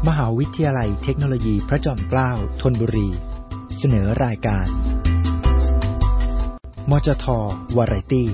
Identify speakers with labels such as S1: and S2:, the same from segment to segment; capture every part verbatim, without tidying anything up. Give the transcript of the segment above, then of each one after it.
S1: มหาวิทยาลัยเทคโนโลยีพระจอมเกล้าธนบุรีเสนอรายการมจท.วาไรตี้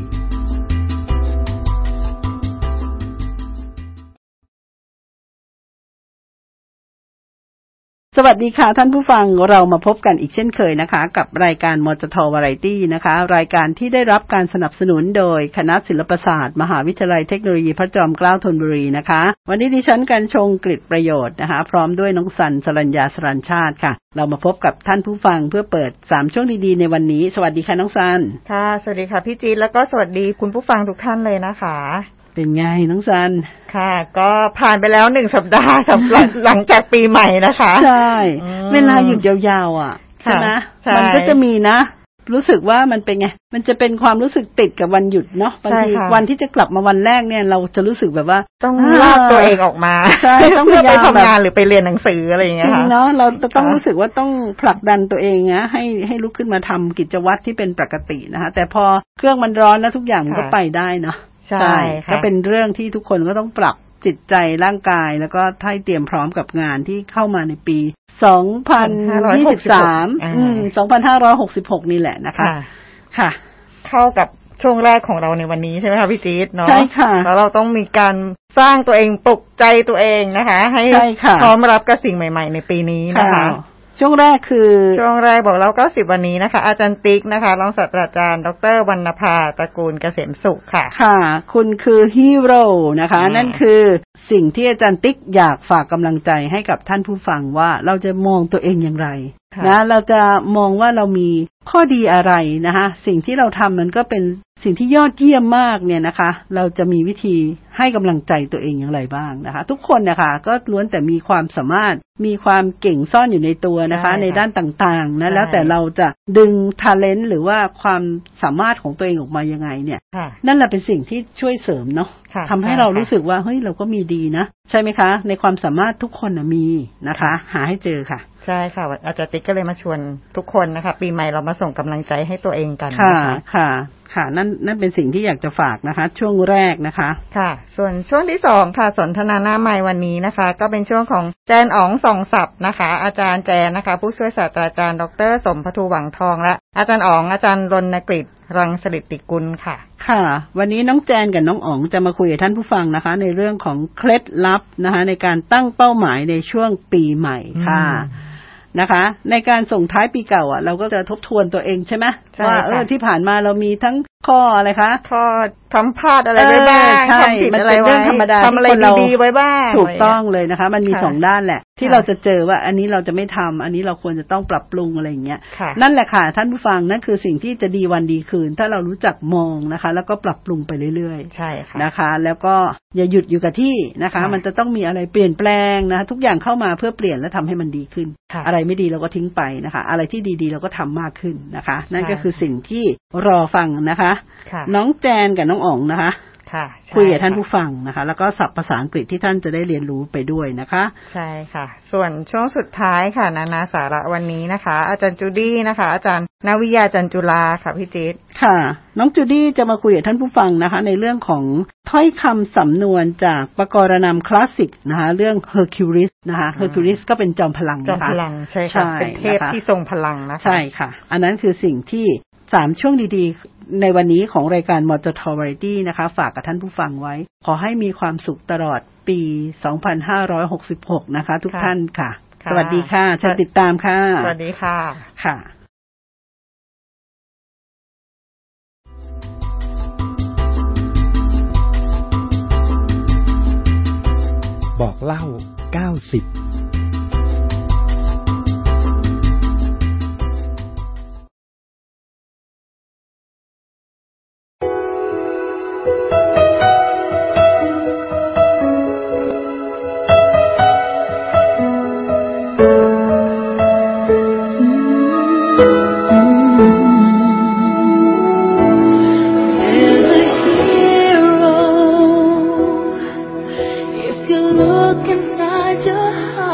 S2: สวัสดีค่ะท่านผู้ฟังเรามาพบกันอีกเช่นเคยนะคะกับรายการมจท.วาไรตี้นะคะรายการที่ได้รับการสนับสนุนโดยคณะศิลปศาสตร์มหาวิทยาลัยเทคโนโลยีพระจอมเกล้าธนบุรีนะคะวันนี้ดิฉันกรรชงกฤษประโยชน์นะคะพร้อมด้วยน้องสันสรัญญาสรัญชาติค่ะเรามาพบกับท่านผู้ฟังเพื่อเปิดสามช่วงดีๆในวันนี้สวัสดีค่ะน้องสัน
S3: ค่ะสวัสดีค่ะพี่จีนแล้วก็สวัสดีคุณผู้ฟังทุกท่านเลยนะคะ
S2: เป็นไงน้องซัน
S3: ค่ะก็ผ่านไปแล้วหนึ่งสัปดาห์สำหรับหลังจากปีใหม่นะคะ
S2: ใช่เวลาหยุดยาวๆอ่ะใช่ไหมมันก็จะมีนะรู้สึกว่ามันเป็นไงมันจะเป็นความรู้สึกติดกับวันหยุดเนาะบางทีวันที่จะกลับมาวันแรกเนี่ยเราจะรู้สึกแบบว่า
S3: ต้องลากตัวเองออกมา
S2: ใช่ต้องพยายาม
S3: ไปทำงานหรือไปเรียนหนังสืออะไรอย่างเงี้ย
S2: จริงเนาะเราต้องรู้สึกว่าต้องผลักดันตัวเองนะให้ให้ลุกขึ้นมาทำกิจวัตรที่เป็นปกตินะคะแต่พอเครื่องมันร้อนแล้วทุกอย่างมันก็ไปได้เนาะใช่ก็เป็นเรื่องที่ทุกคนก็ต้องปรับจิตใจร่างกายแล้วก็ให้เตรียมพร้อมกับงานที่เข้ามาในปีสองพันยี่สิบสามอืมสองพันห้าร้อยหกสิบหกนี่แหละนะคะค่ะ
S3: เข้ากับช่วงแรกของเราในวันนี้ใช่ไหมคะพี่จี๊ดเนาะ
S2: ใช่ค่ะ
S3: แล้วเราต้องมีการสร้างตัวเองปลุกใจตัวเองนะคะให้พร้อมรับกับสิ่งใหม่ๆในปีนี้นะคะ
S2: ช่วงแรกคือ
S3: ช่วงแรกบอกเราเก้าสิบวันนี้นะคะอาจารย์ติ๊กนะคะรองศาสตราจารย์ดร.วรรณภาตระกูลเกษมสุขค่ะ
S2: ค่ะคุณคือฮีโร่นะคะนั่นคือสิ่งที่อาจารย์ติ๊กอยากฝากกำลังใจให้กับท่านผู้ฟังว่าเราจะมองตัวเองอย่างไรนะเราจะมองว่าเรามีข้อดีอะไรนะคะสิ่งที่เราทำมันก็เป็นสิ่งที่ยอดเยี่ยมมากเนี่ยนะคะเราจะมีวิธีให้กำลังใจตัวเองอย่างไรบ้างนะคะทุกคนนะคะก็ล้วนแต่มีความสามารถมีความเก่งซ่อนอยู่ในตัวนะคะในด้านต่างๆนะแล้วแต่เราจะดึง talent หรือว่าความสามารถของตัวเองออกมายังไงเนี่ยนั่นแหละเป็นสิ่งที่ช่วยเสริมเนาะทำให้เรารู้สึกว่าเฮ้ยเราก็มีดีนะใช่ไหมคะในความสามารถทุกคนนะมีนะคะหาให้เจอค่ะ
S3: ใช่ค่ะอาจารย์ติ๊กก็เลยมาชวนทุกคนนะคะปีใหม่เรามาส่งกำลังใจให้ตัวเองกัน
S2: ค่ะค่ะค่ะนั่นนั่นเป็นสิ่งที่อยากจะฝากนะคะช่วงแรกนะคะ
S3: ค่ะส่วนช่วงที่สองค่ะสนทนาหน้าใหม่วันนี้นะคะก็เป็นช่วงของแจนอ๋องส่องศัพท์นะคะอาจารย์แจนนะคะผู้ช่วยศาสตราจารย์ดร.สมภทูหวังทองและอาจารย์อ๋องอาจารย์รณกฤษรังสฤทธิกุลค่ะ
S2: ค่ะวันนี้น้องแจนกับน้องอ๋องจะมาคุยกับท่านผู้ฟังนะคะในเรื่องของเคล็ดลับนะคะในการตั้งเป้าหมายในช่วงปีใหม่ค่ะนะคะในการส่งท้ายปีเก่าอ่ะเราก็จะทบทวนตัวเองใช่ไหมว่าเออที่ผ่านมาเรามีทั้งข้ออะไรคะ
S3: ข้อทำพลาดอะไรไว้บ้าง
S2: ทำผิดอะไรไว้ธรรมดา
S3: ทำอะไรดีๆไว้บ้าง
S2: ถูกต้องเลยนะคะมันมีสองด้านแหละที่เราจะเจอว่าอันนี้เราจะไม่ทำอันนี้เราควรจะต้องปรับปรุงอะไรอย่างเงี้ยนั่นแหละค่ะท่านผู้ฟังนั่นคือสิ่งที่จะดีวันดีคืนถ้าเรารู้จักมองนะคะแล้วก็ปรับปรุงไปเรื่อย
S3: ๆใช่ค่ะ
S2: นะคะแล้วก็อย่าหยุดอยู่กับที่นะคะมันจะต้องมีอะไรเปลี่ยนแปลงนะทุกอย่างเข้ามาเพื่อเปลี่ยนและทำให้มันดีขึ้นอะไรไม่ดีเราก็ทิ้งไปนะคะอะไรที่ดีๆเราก็ทำมากขึ้นนะคะนั่นก็คือสิ่งที่รอฟังนะคะน้องแจนกับน้องอ๋องนะคะคุยกับท่านผู้ฟังนะคะแล้วก็ศัพท์ภาษาอังกฤษที่ท่านจะได้เรียนรู้ไปด้วยนะคะ
S3: ใช่ค่ะส่วนช่วงสุดท้ายค่ะนานาสาระวันนี้นะคะอาจารย์จูดี้นะคะอาจารย์นวิยาจันจุฬาค่ะพี่จิ๊ด
S2: ค่ะน้องจูดี้จะมาคุยกับท่านผู้ฟังนะคะในเรื่องของถ้อยคำสำนวนจากปกรณามคลาสสิกนะคะเรื่อง Hercules นะคะ Hercules ก็เป็นจอมพลังนะคะ
S3: จอมพลังใช่ค่ะเป็นเทพที่ทรงพลังนะคะ
S2: ใช่ค่ะอันนั้นคือสิ่งที่สามช่วงดีๆในวันนี้ของรายการมจท. วาไรตี้นะคะฝากกับท่านผู้ฟังไว้ขอให้มีความสุขตลอดปีสองพันห้าร้อยหกสิบหกนะคะทุกท่านค่ะสวัสดีค่ะเชิญติดตามค่ะ
S3: สวัสดีค่ะ
S2: ค่ะ
S1: บอกเล่าเก้าสิบ
S4: Look inside your heart.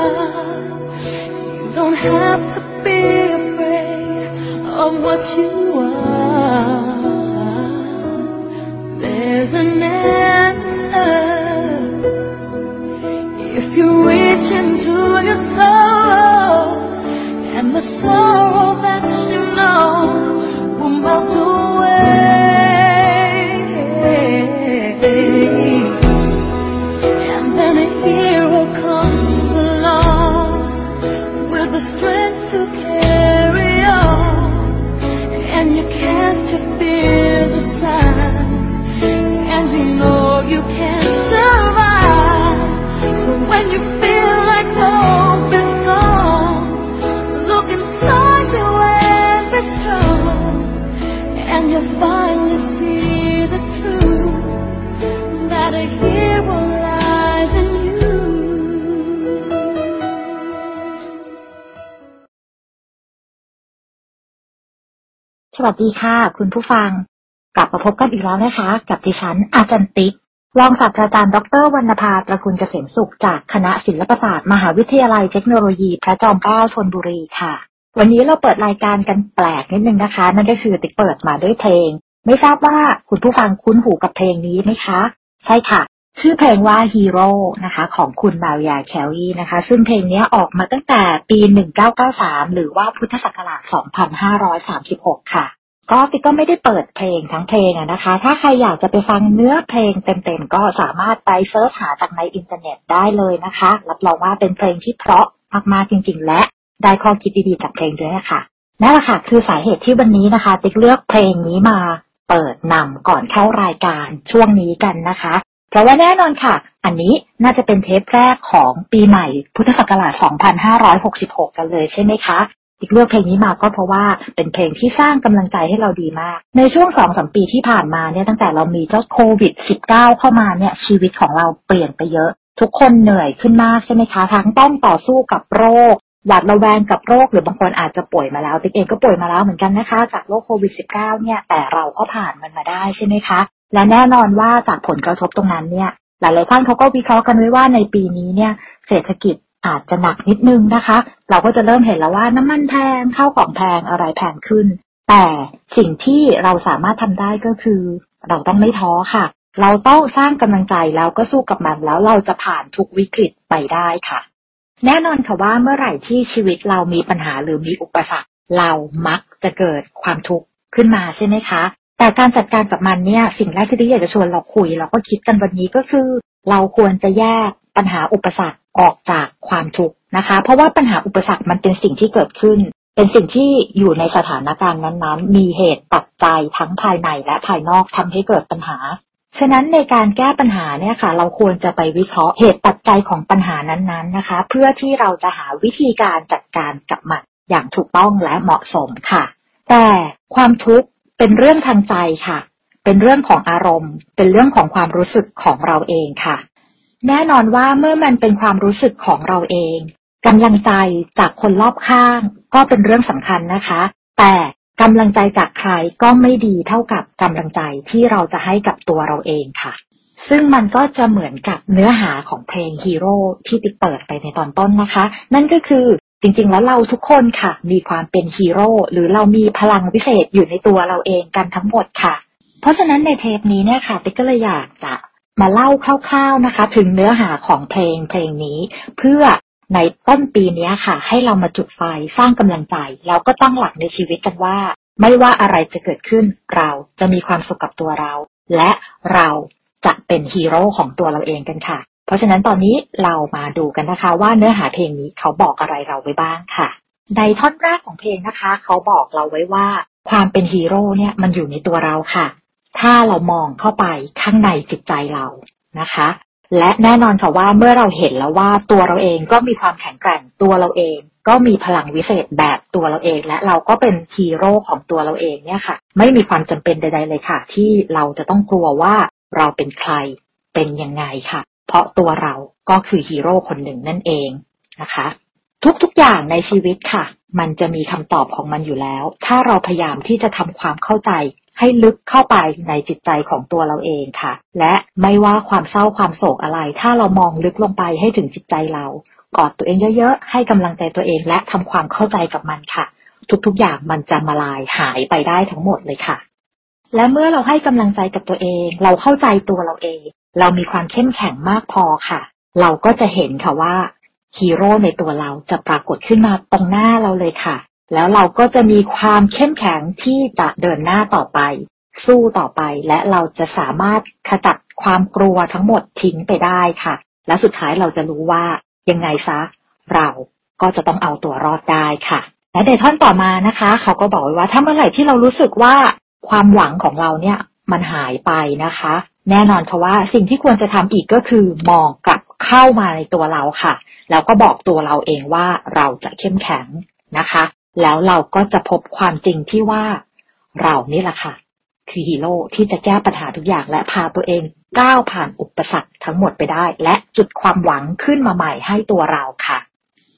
S4: วัสดีค่ะคุณผู้ฟังกลับมาพบกันอีกแล้วนะคะกับดิฉันอาจารย์ติ๊กรองศาสตราจารย์ดร.วรรณภา ตระกูลเกษมสุขจากคณะศิลปศาสตร์มหาวิทยาลัยเทคโนโลยีพระจอมเกล้าธนบุรีค่ะวันนี้เราเปิดรายการกันแปลกนิดนึงนะคะนั่นก็คือติ๊กเปิดมาด้วยเพลงไม่ทราบว่าคุณผู้ฟังคุ้นหูกับเพลงนี้ไหมคะใช่ค่ะชื่อเพลงว่า Hero นะคะของคุณมาริยาแคลรีนะคะซึ่งเพลงนี้ออกมาตั้งแต่ปีหนึ่งพันเก้าร้อยเก้าสิบสามหรือว่าพุทธศักราชสองพันห้าร้อยสามสิบหกค่ะก็ติ๊กก็ไม่ได้เปิดเพลงทั้งเพลงอะนะคะถ้าใครอยากจะไปฟังเนื้อเพลงเต็มๆก็สามารถไปเสิร์ชหาจากในอินเทอร์เน็ตได้เลยนะคะรับรองว่าเป็นเพลงที่เพราะมากๆจริงๆและได้ข้อคิดดีๆจากเพลงด้วยนะคะนั่นแหละค่ะคือสาเหตุที่วันนี้นะคะติ๊กเลือกเพลงนี้มาเปิดนำก่อนเข้ารายการช่วงนี้กันนะคะเพราะว่าแน่นอนค่ะอันนี้น่าจะเป็นเทปแรกของปีใหม่พุทธศักราชสองพันห้าร้อยหกสิบหกกันเลยใช่ไหมคะอีกเลือกเพลงนี้มาก็เพราะว่าเป็นเพลงที่สร้างกำลังใจให้เราดีมากในช่วง สองถึงสาม ปีที่ผ่านมาเนี่ยตั้งแต่เรามีเจ้าโควิด สิบเก้า เข้ามาเนี่ยชีวิตของเราเปลี่ยนไปเยอะทุกคนเหนื่อยขึ้นมากใช่ไหมคะทั้งต้องต่อสู้กับโรคหวาดระแวงกับโรคหรือบางคนอาจจะป่วยมาแล้วติ๊กเองก็ป่วยมาแล้วเหมือนกันนะคะจากโรคโควิด สิบเก้า เนี่ยแต่เราก็ผ่านมันมาได้ใช่ไหมคะและแน่นอนว่าจากผลกระทบตรงนั้นเนี่ยหลายๆท่านเขาก็วิเคราะห์กันไว้ว่าในปีนี้เนี่ยเศรษฐกิจอาจจะหนักนิดนึงนะคะเราก็จะเริ่มเห็นแล้วว่าน้ำมันแพงข้าวของแพงอะไรแพงขึ้นแต่สิ่งที่เราสามารถทำได้ก็คือเราต้องไม่ท้อค่ะเราต้องสร้างกำลังใจแล้วก็สู้กับมันแล้วเราจะผ่านทุกวิกฤตไปได้ค่ะแน่นอนค่ะว่าเมื่อไหร่ที่ชีวิตเรามีปัญหาหรือมีอุปสรรคเรามักจะเกิดความทุกข์ขึ้นมาใช่ไหมคะแต่การจัดการกับมันเนี่ยสิ่งแรกที่ดิฉันอยากจะชวนเราคุยเราก็คิดกันวันนี้ก็คือเราควรจะแยกปัญหาอุปสรรคออกจากความทุกข์นะคะเพราะว่าปัญหาอุปสรรคมันเป็นสิ่งที่เกิดขึ้นเป็นสิ่งที่อยู่ในสถานการณ์นั้นๆมีเหตุปัจจัยทั้งภายในและภายนอกทำให้เกิดปัญหาฉะนั้นในการแก้ปัญหาเนี่ยค่ะเราควรจะไปวิเคราะห์เหตุปัจจัยของปัญหานั้นๆนะคะเพื่อที่เราจะหาวิธีการจัดการกับมันอย่างถูกต้องและเหมาะสมค่ะแต่ความทุกข์เป็นเรื่องทางใจค่ะเป็นเรื่องของอารมณ์เป็นเรื่องของความรู้สึกของเราเองค่ะแน่นอนว่าเมื่อมันเป็นความรู้สึกของเราเองกำลังใจจากคนรอบข้างก็เป็นเรื่องสำคัญนะคะแต่กำลังใจจากใครก็ไม่ดีเท่ากับกำลังใจที่เราจะให้กับตัวเราเองค่ะซึ่งมันก็จะเหมือนกับเนื้อหาของเพลงฮีโร่ที่ติ๊กเปิดไปในตอนต้นนะคะนั่นก็คือจริงๆแล้วเราทุกคนค่ะมีความเป็นฮีโร่หรือเรามีพลังวิเศษอยู่ในตัวเราเองกันทั้งหมดค่ะเพราะฉะนั้นในเทปนี้เนี่ยค่ะติ๊กก็เลยอยากจะมาเล่าคร่าวๆนะคะถึงเนื้อหาของเพลงเพลงนี้เพื่อในต้นปีนี้ค่ะให้เรามาจุดไฟสร้างกำลังใจแล้วก็ตั้งหลักในชีวิตกันว่าไม่ว่าอะไรจะเกิดขึ้นเราจะมีความสุขกับตัวเราและเราจะเป็นฮีโร่ของตัวเราเองกันค่ะเพราะฉะนั้นตอนนี้เรามาดูกันนะคะว่าเนื้อหาเพลงนี้เขาบอกอะไรเราไว้บ้างค่ะในท่อนแรกของเพลงนะคะเขาบอกเราไว้ว่าความเป็นฮีโร่เนี่ยมันอยู่ในตัวเราค่ะถ้าเรามองเข้าไปข้างในจิตใจเรานะคะและแน่นอนค่ะว่าเมื่อเราเห็นแล้วว่าตัวเราเองก็มีความแข็งแกร่งตัวเราเองก็มีพลังวิเศษแบบตัวเราเองและเราก็เป็นฮีโร่ของตัวเราเองเนี่ยค่ะไม่มีความจำเป็นใดๆเลยค่ะที่เราจะต้องกลัวว่าเราเป็นใครเป็นยังไงค่ะเพราะตัวเราก็คือฮีโร่คนหนึ่งนั่นเองนะคะทุกๆอย่างในชีวิตค่ะมันจะมีคำตอบของมันอยู่แล้วถ้าเราพยายามที่จะทำความเข้าใจให้ลึกเข้าไปในจิตใจของตัวเราเองค่ะและไม่ว่าความเศร้าความโศกอะไรถ้าเรามองลึกลงไปให้ถึงจิตใจเรากอดตัวเองเยอะๆให้กำลังใจตัวเองและทำความเข้าใจกับมันค่ะทุกๆอย่างมันจะมาลายหายไปได้ทั้งหมดเลยค่ะและเมื่อเราให้กำลังใจกับตัวเองเราเข้าใจตัวเราเองเรามีความเข้มแข็งมากพอค่ะเราก็จะเห็นค่ะว่าฮีโร่ในตัวเราจะปรากฏขึ้นมาตรงหน้าเราเลยค่ะแล้วเราก็จะมีความเข้มแข็งที่จะเดินหน้าต่อไปสู้ต่อไปและเราจะสามารถขจัดความกลัวทั้งหมดทิ้งไปได้ค่ะและสุดท้ายเราจะรู้ว่ายังไงซะเราก็จะต้องเอาตัวรอดได้ค่ะและในท่อนต่อมานะคะเขาก็บอกไว้ว่าถ้าเมื่อไหร่ที่เรารู้สึกว่าความหวังของเราเนี่ยมันหายไปนะคะแน่นอนค่ะว่าสิ่งที่ควรจะทำอีกก็คือมองกลับเข้ามาในตัวเราค่ะแล้วก็บอกตัวเราเองว่าเราจะเข้มแข็งนะคะแล้วเราก็จะพบความจริงที่ว่าเรานี่แหละค่ะคือฮีโร่ที่จะแก้ปัญหาทุกอย่างและพาตัวเองก้าวผ่านอุปสรรคทั้งหมดไปได้และจุดความหวังขึ้นมาใหม่ให้ตัวเราค่ะ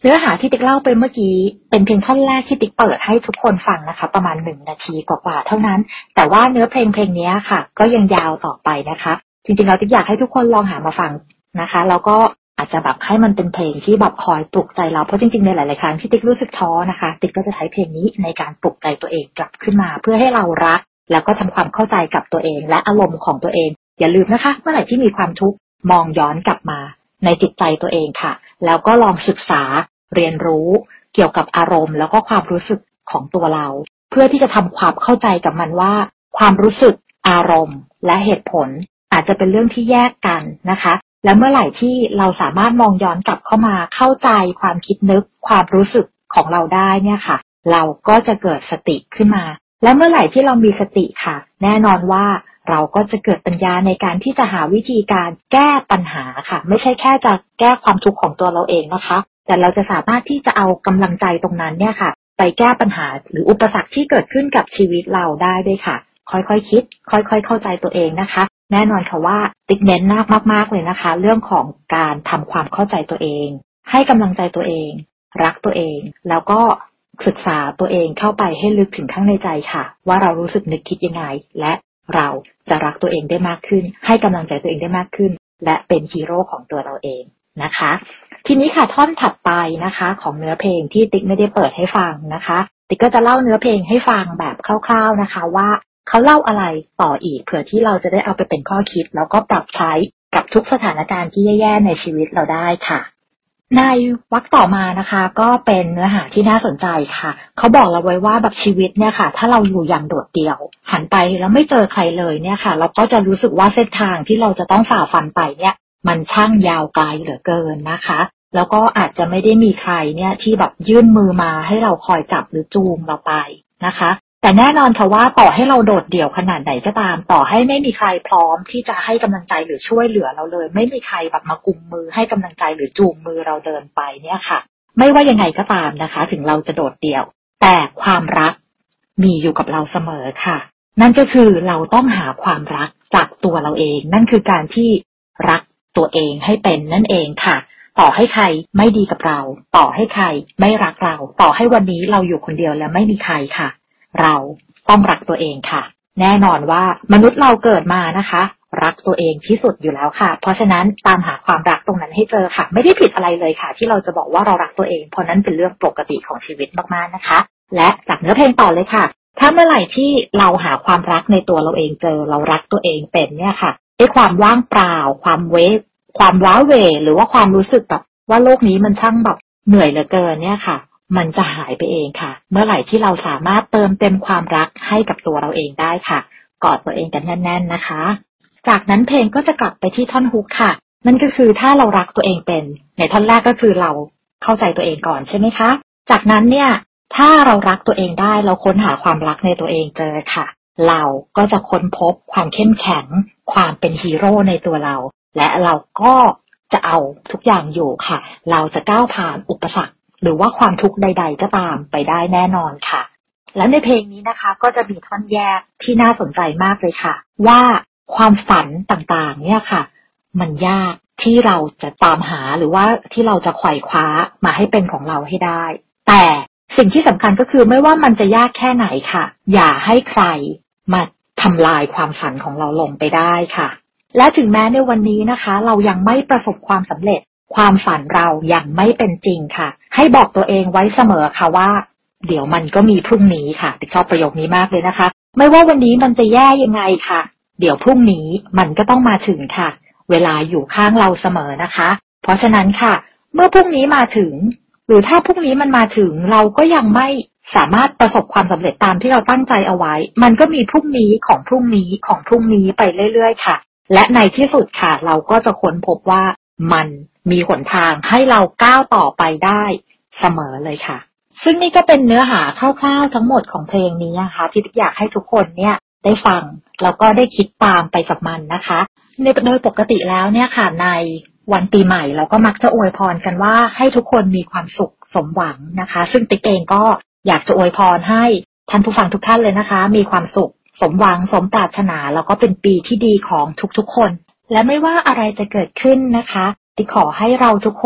S4: เนื้อหาที่ติ๊กเล่าไปเมื่อกี้เป็นเพียงท่อนแรกที่ติ๊กเปิดให้ทุกคนฟังนะคะประมาณหนึ่งนาทีกว่าๆเท่านั้นแต่ว่าเนื้อเพลงเพลงนี้ค่ะก็ยังยาวต่อไปนะคะจริงๆเราติ๊กอยากให้ทุกคนลองหามาฟังนะคะแล้วก็อาจจะแบบให้มันเป็นเพลงที่แบบคอยปลุกใจเราเพราะจริงๆในหลายๆครั้งที่ติ๊กรู้สึกท้อนะคะติ๊กก็จะใช้เพลงนี้ในการปลุกใจตัวเองกลับขึ้นมาเพื่อให้เรารักแล้วก็ทำความเข้าใจกับตัวเองและอารมณ์ของตัวเองอย่าลืมนะคะเมื่อไหร่ที่มีความทุกข์มองย้อนกลับมาในจิตใจตัวเองค่ะแล้วก็ลองศึกษาเรียนรู้เกี่ยวกับอารมณ์แล้วก็ความรู้สึกของตัวเราเพื่อที่จะทำความเข้าใจกับมันว่าความรู้สึกอารมณ์และเหตุผลอาจจะเป็นเรื่องที่แยกกันนะคะและเมื่อไหร่ที่เราสามารถมองย้อนกลับเข้ามาเข้าใจความคิดนึกความรู้สึกของเราได้เนี่ยค่ะเราก็จะเกิดสติขึ้นมาและเมื่อไหร่ที่เรามีสติค่ะแน่นอนว่าเราก็จะเกิดปัญญาในการที่จะหาวิธีการแก้ปัญหาค่ะไม่ใช่แค่จะแก้ความทุกข์ของตัวเราเองนะคะแต่เราจะสามารถที่จะเอากำลังใจตรงนั้นเนี่ยค่ะไปแก้ปัญหาหรืออุปสรรคที่เกิดขึ้นกับชีวิตเราได้ด้วยค่ะค่อยๆคิดค่อยๆเข้าใจตัวเองนะคะแน่นอนค่ะว่าติ๊กเน้นมากๆเลยนะคะเรื่องของการทำความเข้าใจตัวเองให้กำลังใจตัวเองรักตัวเองแล้วก็ศึกษาตัวเองเข้าไปให้ลึกถึงข้างในใจค่ะว่าเรารู้สึกนึกคิดยังไงและเราจะรักตัวเองได้มากขึ้นให้กำลังใจตัวเองได้มากขึ้นและเป็นฮีโร่ของตัวเราเองนะคะทีนี้ค่ะท่อนถัดไปนะคะของเนื้อเพลงที่ติ๊กไม่ได้เปิดให้ฟังนะคะติ๊กก็จะเล่าเนื้อเพลงให้ฟังแบบคร่าวๆนะคะว่าเขาเล่าอะไรต่ออีกเผื่อที่เราจะได้เอาไปเป็นข้อคิดแล้วก็ปรับใช้กับทุกสถานการณ์ที่แย่ๆในชีวิตเราได้ค่ะในวรรคต่อมานะคะก็เป็นเนื้อหาที่น่าสนใจค่ะเขาบอกเราไว้ว่าแบบชีวิตเนี่ยค่ะถ้าเราอยู่อย่างโดดเดี่ยวหันไปแล้วไม่เจอใครเลยเนี่ยค่ะเราก็จะรู้สึกว่าเส้นทางที่เราจะต้องฝ่าฟันไปเนี่ยมันช่างยาวไกลเหลือเกินนะคะแล้วก็อาจจะไม่ได้มีใครเนี่ยที่แบบยื่นมือมาให้เราคอยจับหรือจูงเราไปนะคะแต่แน่นอนค่ะว่าต่อให้เราโดดเดี่ยวขนาดไหนก็ตามต่อให้ไม่มีใครพร้อมที่จะให้กำลังใจหรือช่วยเหลือเราเลยไม่มีใครแบบมากุมมือให้กำลังใจหรือจูงมือเราเดินไปเนี่ยค่ะไม่ว่ายังไงก็ตามนะคะถึงเราจะโดดเดี่ยวแต่ความรักมีอยู่กับเราเสมอค่ะนั่นก็คือเราต้องหาความรักจากตัวเราเองนั่นคือการที่รักตัวเองให้เป็นนั่นเองค่ะต่อให้ใครไม่ดีกับเราต่อให้ใครไม่รักเราต่อให้วันนี้เราอยู่คนเดียวและไม่มีใครค่ะเราต้องรักตัวเองค่ะแน่นอนว่ามนุษย์เราเกิดมานะคะรักตัวเองที่สุดอยู่แล้วค่ะเพราะฉะนั้นตามหาความรักตรงนั้นให้เจอค่ะไม่ได้ผิดอะไรเลยค่ะที่เราจะบอกว่าเรารักตัวเองเพราะนั้นเป็นเรื่องปกติของชีวิตมากๆนะคะและจากเนื้อเพลงต่อเลยค่ะถ้าเมื่อไหร่ที่เราหาความรักในตัวเราเองเจอเรารักตัวเองเป็นเนี่ยค่ะไอ้ความว่างเปล่าความเวทความว้าเหวหรือว่าความรู้สึกแบบว่าโลกนี้มันช่างแบบเหนื่อยเหลือเกินเนี่ยค่ะมันจะหายไปเองค่ะเมื่อไหร่ที่เราสามารถเติมเต็มความรักให้กับตัวเราเองได้ค่ะกอดตัวเองกันแน่นๆนะคะจากนั้นเพลงก็จะกลับไปที่ท่อนฮุกค่ะนั่นก็คือถ้าเรารักตัวเองเป็นในท่อนแรกก็คือเราเข้าใจตัวเองก่อนใช่ไหมคะจากนั้นเนี่ยถ้าเรารักตัวเองได้เราค้นหาความรักในตัวเองเจอค่ะเราก็จะค้นพบความเข้มแข็งความเป็นฮีโร่ในตัวเราและเราก็จะเอาทุกอย่างอยู่ค่ะเราจะก้าวผ่านอุปสรรคหรือว่าความทุกข์ใดๆก็ตามไปได้แน่นอนค่ะและในเพลงนี้นะคะก็จะมีท่อนแยกที่น่าสนใจมากเลยค่ะว่าความฝันต่างๆเนี่ยค่ะมันยากที่เราจะตามหาหรือว่าที่เราจะไขว่คว้ามาให้เป็นของเราให้ได้แต่สิ่งที่สำคัญก็คือไม่ว่ามันจะยากแค่ไหนค่ะอย่าให้ใครมาทำลายความฝันของเราลงไปได้ค่ะและถึงแม้ในวันนี้นะคะเรายังไม่ประสบความสำเร็จความฝันเรายังไม่เป็นจริงค่ะให้บอกตัวเองไว้เสมอค่ะว่าเดี๋ยวมันก็มีพรุ่งนี้ค่ะติ๊กชอบประโยคนี้มากเลยนะคะไม่ว่าวันนี้มันจะแย่ยังไงค่ะเดี๋ยวพรุ่งนี้มันก็ต้องมาถึงค่ะเวลาอยู่ข้างเราเสมอนะคะเพราะฉะนั้นค่ะเมื่อพรุ่งนี้มาถึงหรือถ้าพรุ่งนี้มันมาถึงเราก็ยังไม่สามารถประสบความสำเร็จตามที่เราตั้งใจเอาไว้มันก็มีพรุ่งนี้ของพรุ่งนี้ของพรุ่งนี้ไปเรื่อยๆค่ะและในที่สุดค่ะเราก็จะค้นพบว่ามันมีหนทางให้เราก้าวต่อไปได้เสมอเลยค่ะซึ่งนี่ก็เป็นเนื้อหาคร่าวๆทั้งหมดของเพลงนี้นะคะที่อยากให้ทุกคนเนี่ยได้ฟังแล้วก็ได้คิดตามไปกับมันนะคะในโดยปกติแล้วเนี่ยค่ะในวันปีใหม่เราก็มักจะอวยพรกันว่าให้ทุกคนมีความสุขสมหวังนะคะซึ่งติ๊กเองก็อยากจะอวยพรให้ท่านผู้ฟังทุกท่านเลยนะคะมีความสุขสมหวังสมปรารถนาแล้วก็เป็นปีที่ดีของทุกๆคนและไม่ว่าอะไรจะเกิดขึ้นนะคะติ๊กขอให้เราทุกคน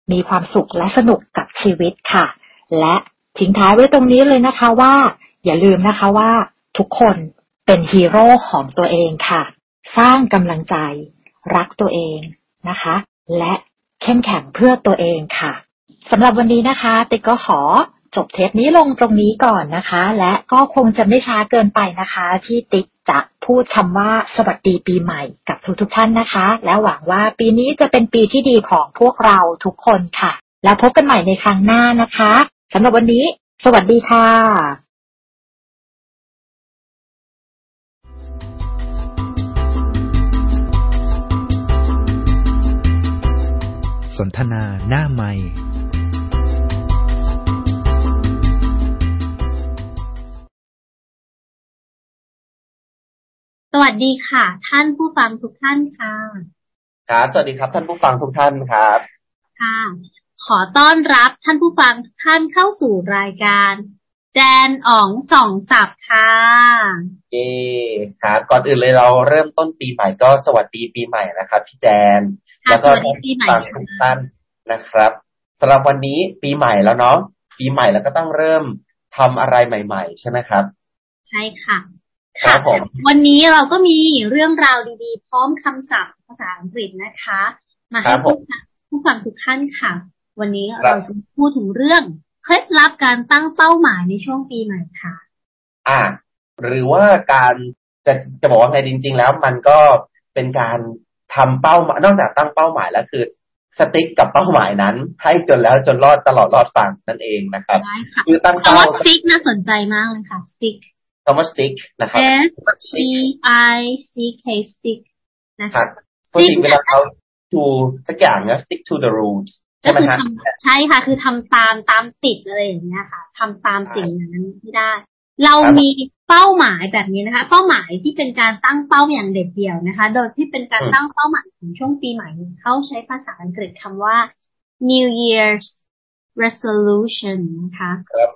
S4: มีความสุขและสนุกกับชีวิตค่ะและทิ้งท้ายไว้ตรงนี้เลยนะคะว่าอย่าลืมนะคะว่าทุกคนเป็นฮีโร่ของตัวเองค่ะสร้างกำลังใจรักตัวเองนะคะและเข้มแข็งเพื่อตัวเองค่ะสำหรับวันนี้นะคะติ๊กก็ขอจบเทปนี้ลงตรงนี้ก่อนนะคะและก็คงจะไม่ช้าเกินไปนะคะที่ติ๊กจะพูดคำว่าสวัสดีปีใหม่กับทุกทุกท่านนะคะและหวังว่าปีนี้จะเป็นปีที่ดีของพวกเราทุกคนค่ะแล้วพบกันใหม่ในครั้งหน้านะคะสำหรับวันนี้สวัสดีค่ะ
S1: สนทนาหน้าไมค์
S5: สวัสดีค่ะท่านผู้ฟังทุกท่านค่ะ
S6: ครับสวัสดีครับท่านผู้ฟังทุกท่านครับ
S5: ค่ะขอต้อนรับท่านผู้ฟังทุกท่านเข้าสู่รายการแจนอ๋องส่องศัพท์ค่ะ
S6: เย้ครับก่อนอื่นเลยเราเริ่มต้นปีใหม่ก็สวัสดีปีใหม่นะครับพี่แจนแล้วก็ท่านผู้ฟังทุกท่านนะครับสำหรับวันนี้ปีใหม่แล้วเนาะปีใหม่แล้วก็ต้องเริ่มทำอะไรใหม่ๆใช่ไหมครับ
S5: ใช่ค่ะ
S6: ครับผม
S5: วันนี้เราก็มีเรื่องราวดีๆพร้อมคำศัพท์ภาษาอังกฤษนะคะมาให้ผู้ฟังทุกท่านค่ะวันนี้เราจะพูดถึงเรื่องเคล็ดลับการตั้งเป้าหมายในช่วงปีใหม่ค่ะ
S6: อ่าหรือว่าการจะจะบอกว่าไงจริงๆแล้วมันก็เป็นการทำเป้านอกจากตั้งเป้าหมายแล้วคือสติ๊กกับเป้าหมายนั้นให้จนแล้วจนรอดตลอดรอดฝั่งนั่นเองนะครับ
S5: คือตั้งเป้าสติ๊กน่าสนใจมากเลยค่ะสติ๊ก
S6: คำว่า stick นะครับ
S5: S T I C K stick
S6: นะคะปกติเวลาเขา to สักอย่างเนี่ย stick to the rules ใช่ไหมครับ
S5: ใช่ค่ะคือทำตามตามติดอะไรอย่างเงี้ยค่ะทำตามสิ่งนั้นไม่ได้เรามีเป้าหมายแบบนี้นะคะเป้าหมายที่เป็นการตั้งเป้าอย่างเด็ดเดี่ยวนะคะโดยที่เป็นการตั้งเป้าหมายของช่วงปีใหม่เขาใช้ภาษาอังกฤษคำว่า New Year's Resolution นะคะ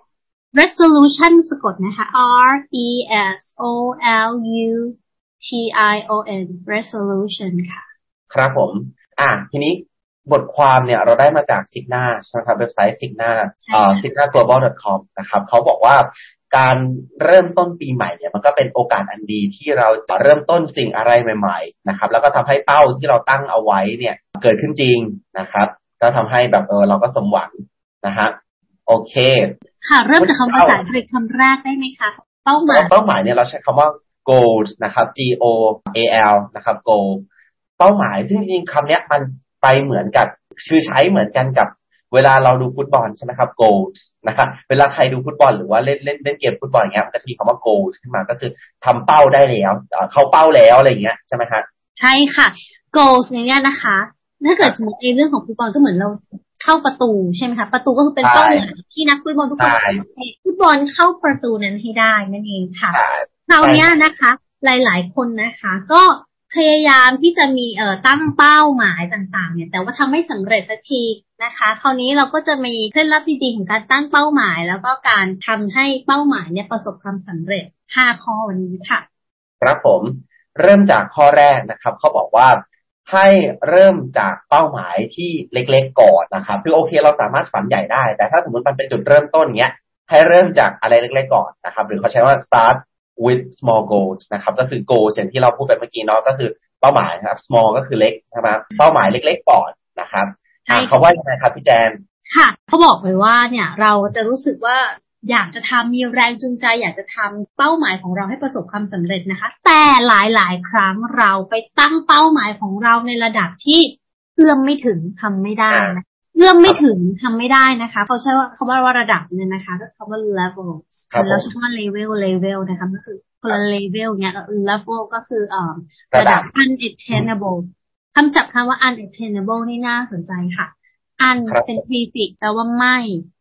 S5: resolution สะกดนะคะ R E S O L U T I O N resolution ค่ะ
S6: ครับผมอ่ะทีนี้บทความเนี่ยเราได้มาจาก Cigna ใช่ไหมครับเว็บไซต์ Cigna เอ่อ ซิกนา โกลบอล ดอท คอม นะครับเขาบอกว่าการเริ่มต้นปีใหม่เนี่ยมันก็เป็นโอกาสอันดีที่เราจะเริ่มต้นสิ่งอะไรใหม่ๆนะครับแล้วก็ทำให้เป้าที่เราตั้งเอาไว้เนี่ยเกิดขึ้นจริงนะครับก็ทำให้แบบเออเราก็สมหวังนะฮะโอเค
S5: ค่ะเริ่มจากคำภาษาอังกฤษคำแรกได้ไหมคะเป้าหมาย
S6: เป้าหมายเนี่ยเราใช้คำว่า goals นะครับ G O A L นะครับ goal เป้าหมายซึ่งจริงๆคำเนี้ยมันไปเหมือนกับชื่อใช้เหมือนกันกับเวลาเราดูฟุตบอลใช่ไหมครับ goals นะครับเวลาใครดูฟุตบอลหรือว่าเล่นเล่นเล่นเกมฟุตบอลอย่างเงี้ยมันก็จะมีคำว่า goals ขึ้นมาก็คือทำเป้าได้แล้วเข้าเป้าแล้วอะไรอย่างเงี้ยใช่ไหมครับ
S5: ใช่ค่ะ goals เนี่ยนะคะถ้าเกิดสมมติในเรื่องของฟุตบอลก็เหมือนเราเข้าประตูใช่ไหมคะประตูก็คือเป็นเป้าหมายที่นักฟุตบอลทุกคนฟุตบอลเข้าประตูนั้นให้ได้นั่นเองค่ะคราวนี้นะคะหลายๆคนนะคะก็พยายามที่จะมีเอ่อตั้งเป้าหมายต่างๆเนี่ยแต่ว่าทำไม่สำเร็จสักทีนะคะคราวนี้เราก็จะมีเคล็ดลับดีๆของการตั้งเป้าหมายแล้วก็การทำให้เป้าหมายเนี่ยประสบความสำเร็จห้าข้อวันนี้ค่ะ
S6: ครับผมเริ่มจากข้อแรกนะครับเขาบอกว่าให้เริ่มจากเป้าหมายที่เล็กๆก่อนนะครับคือโอเคเราสามารถฝันใหญ่ได้แต่ถ้าสมมติมันเป็นจุดเริ่มต้นเงี้ยให้เริ่มจากอะไรเล็กๆก่อนนะครับหรือเขาใช้ว่า start with small goals นะครับก็คือ goals อย่างที่เราพูดไปเมื่อกี้เนาะก็คือเป้าหมายนะครับ small ก็คือเล็กใช่ไหมเป้าหมายเล็กๆก่อนนะครับเขาว่ายังไงครับพี่แจน
S5: ค่ะเขาบอกไว้ว่าเนี่ยเราจะรู้สึกว่าอยากจะทำมีแรงจูงใจอยากจะทำเป้าหมายของเราให้ประสบความสำเร็จนะคะแต่หลายๆครั้งเราไปตั้งเป้าหมายของเราในระดับที่เอื้อมไม่ถึงทำไม่ได้นะเอื้อมไม่ถึงทำไม่ได้นะคะเขาใช้ว่าเขาว่าว่าระดับเนี่ยนะคะก็เขาว่า level แล้วใช้คำว่า level level นะคะก็คือคนละ level เนี่ย level ก็คือเอ่อระดับ unattainable คำศัพท์คำว่า unattainable นี่น่าสนใจค่ะ un เป็น prefix แปลว่าไม่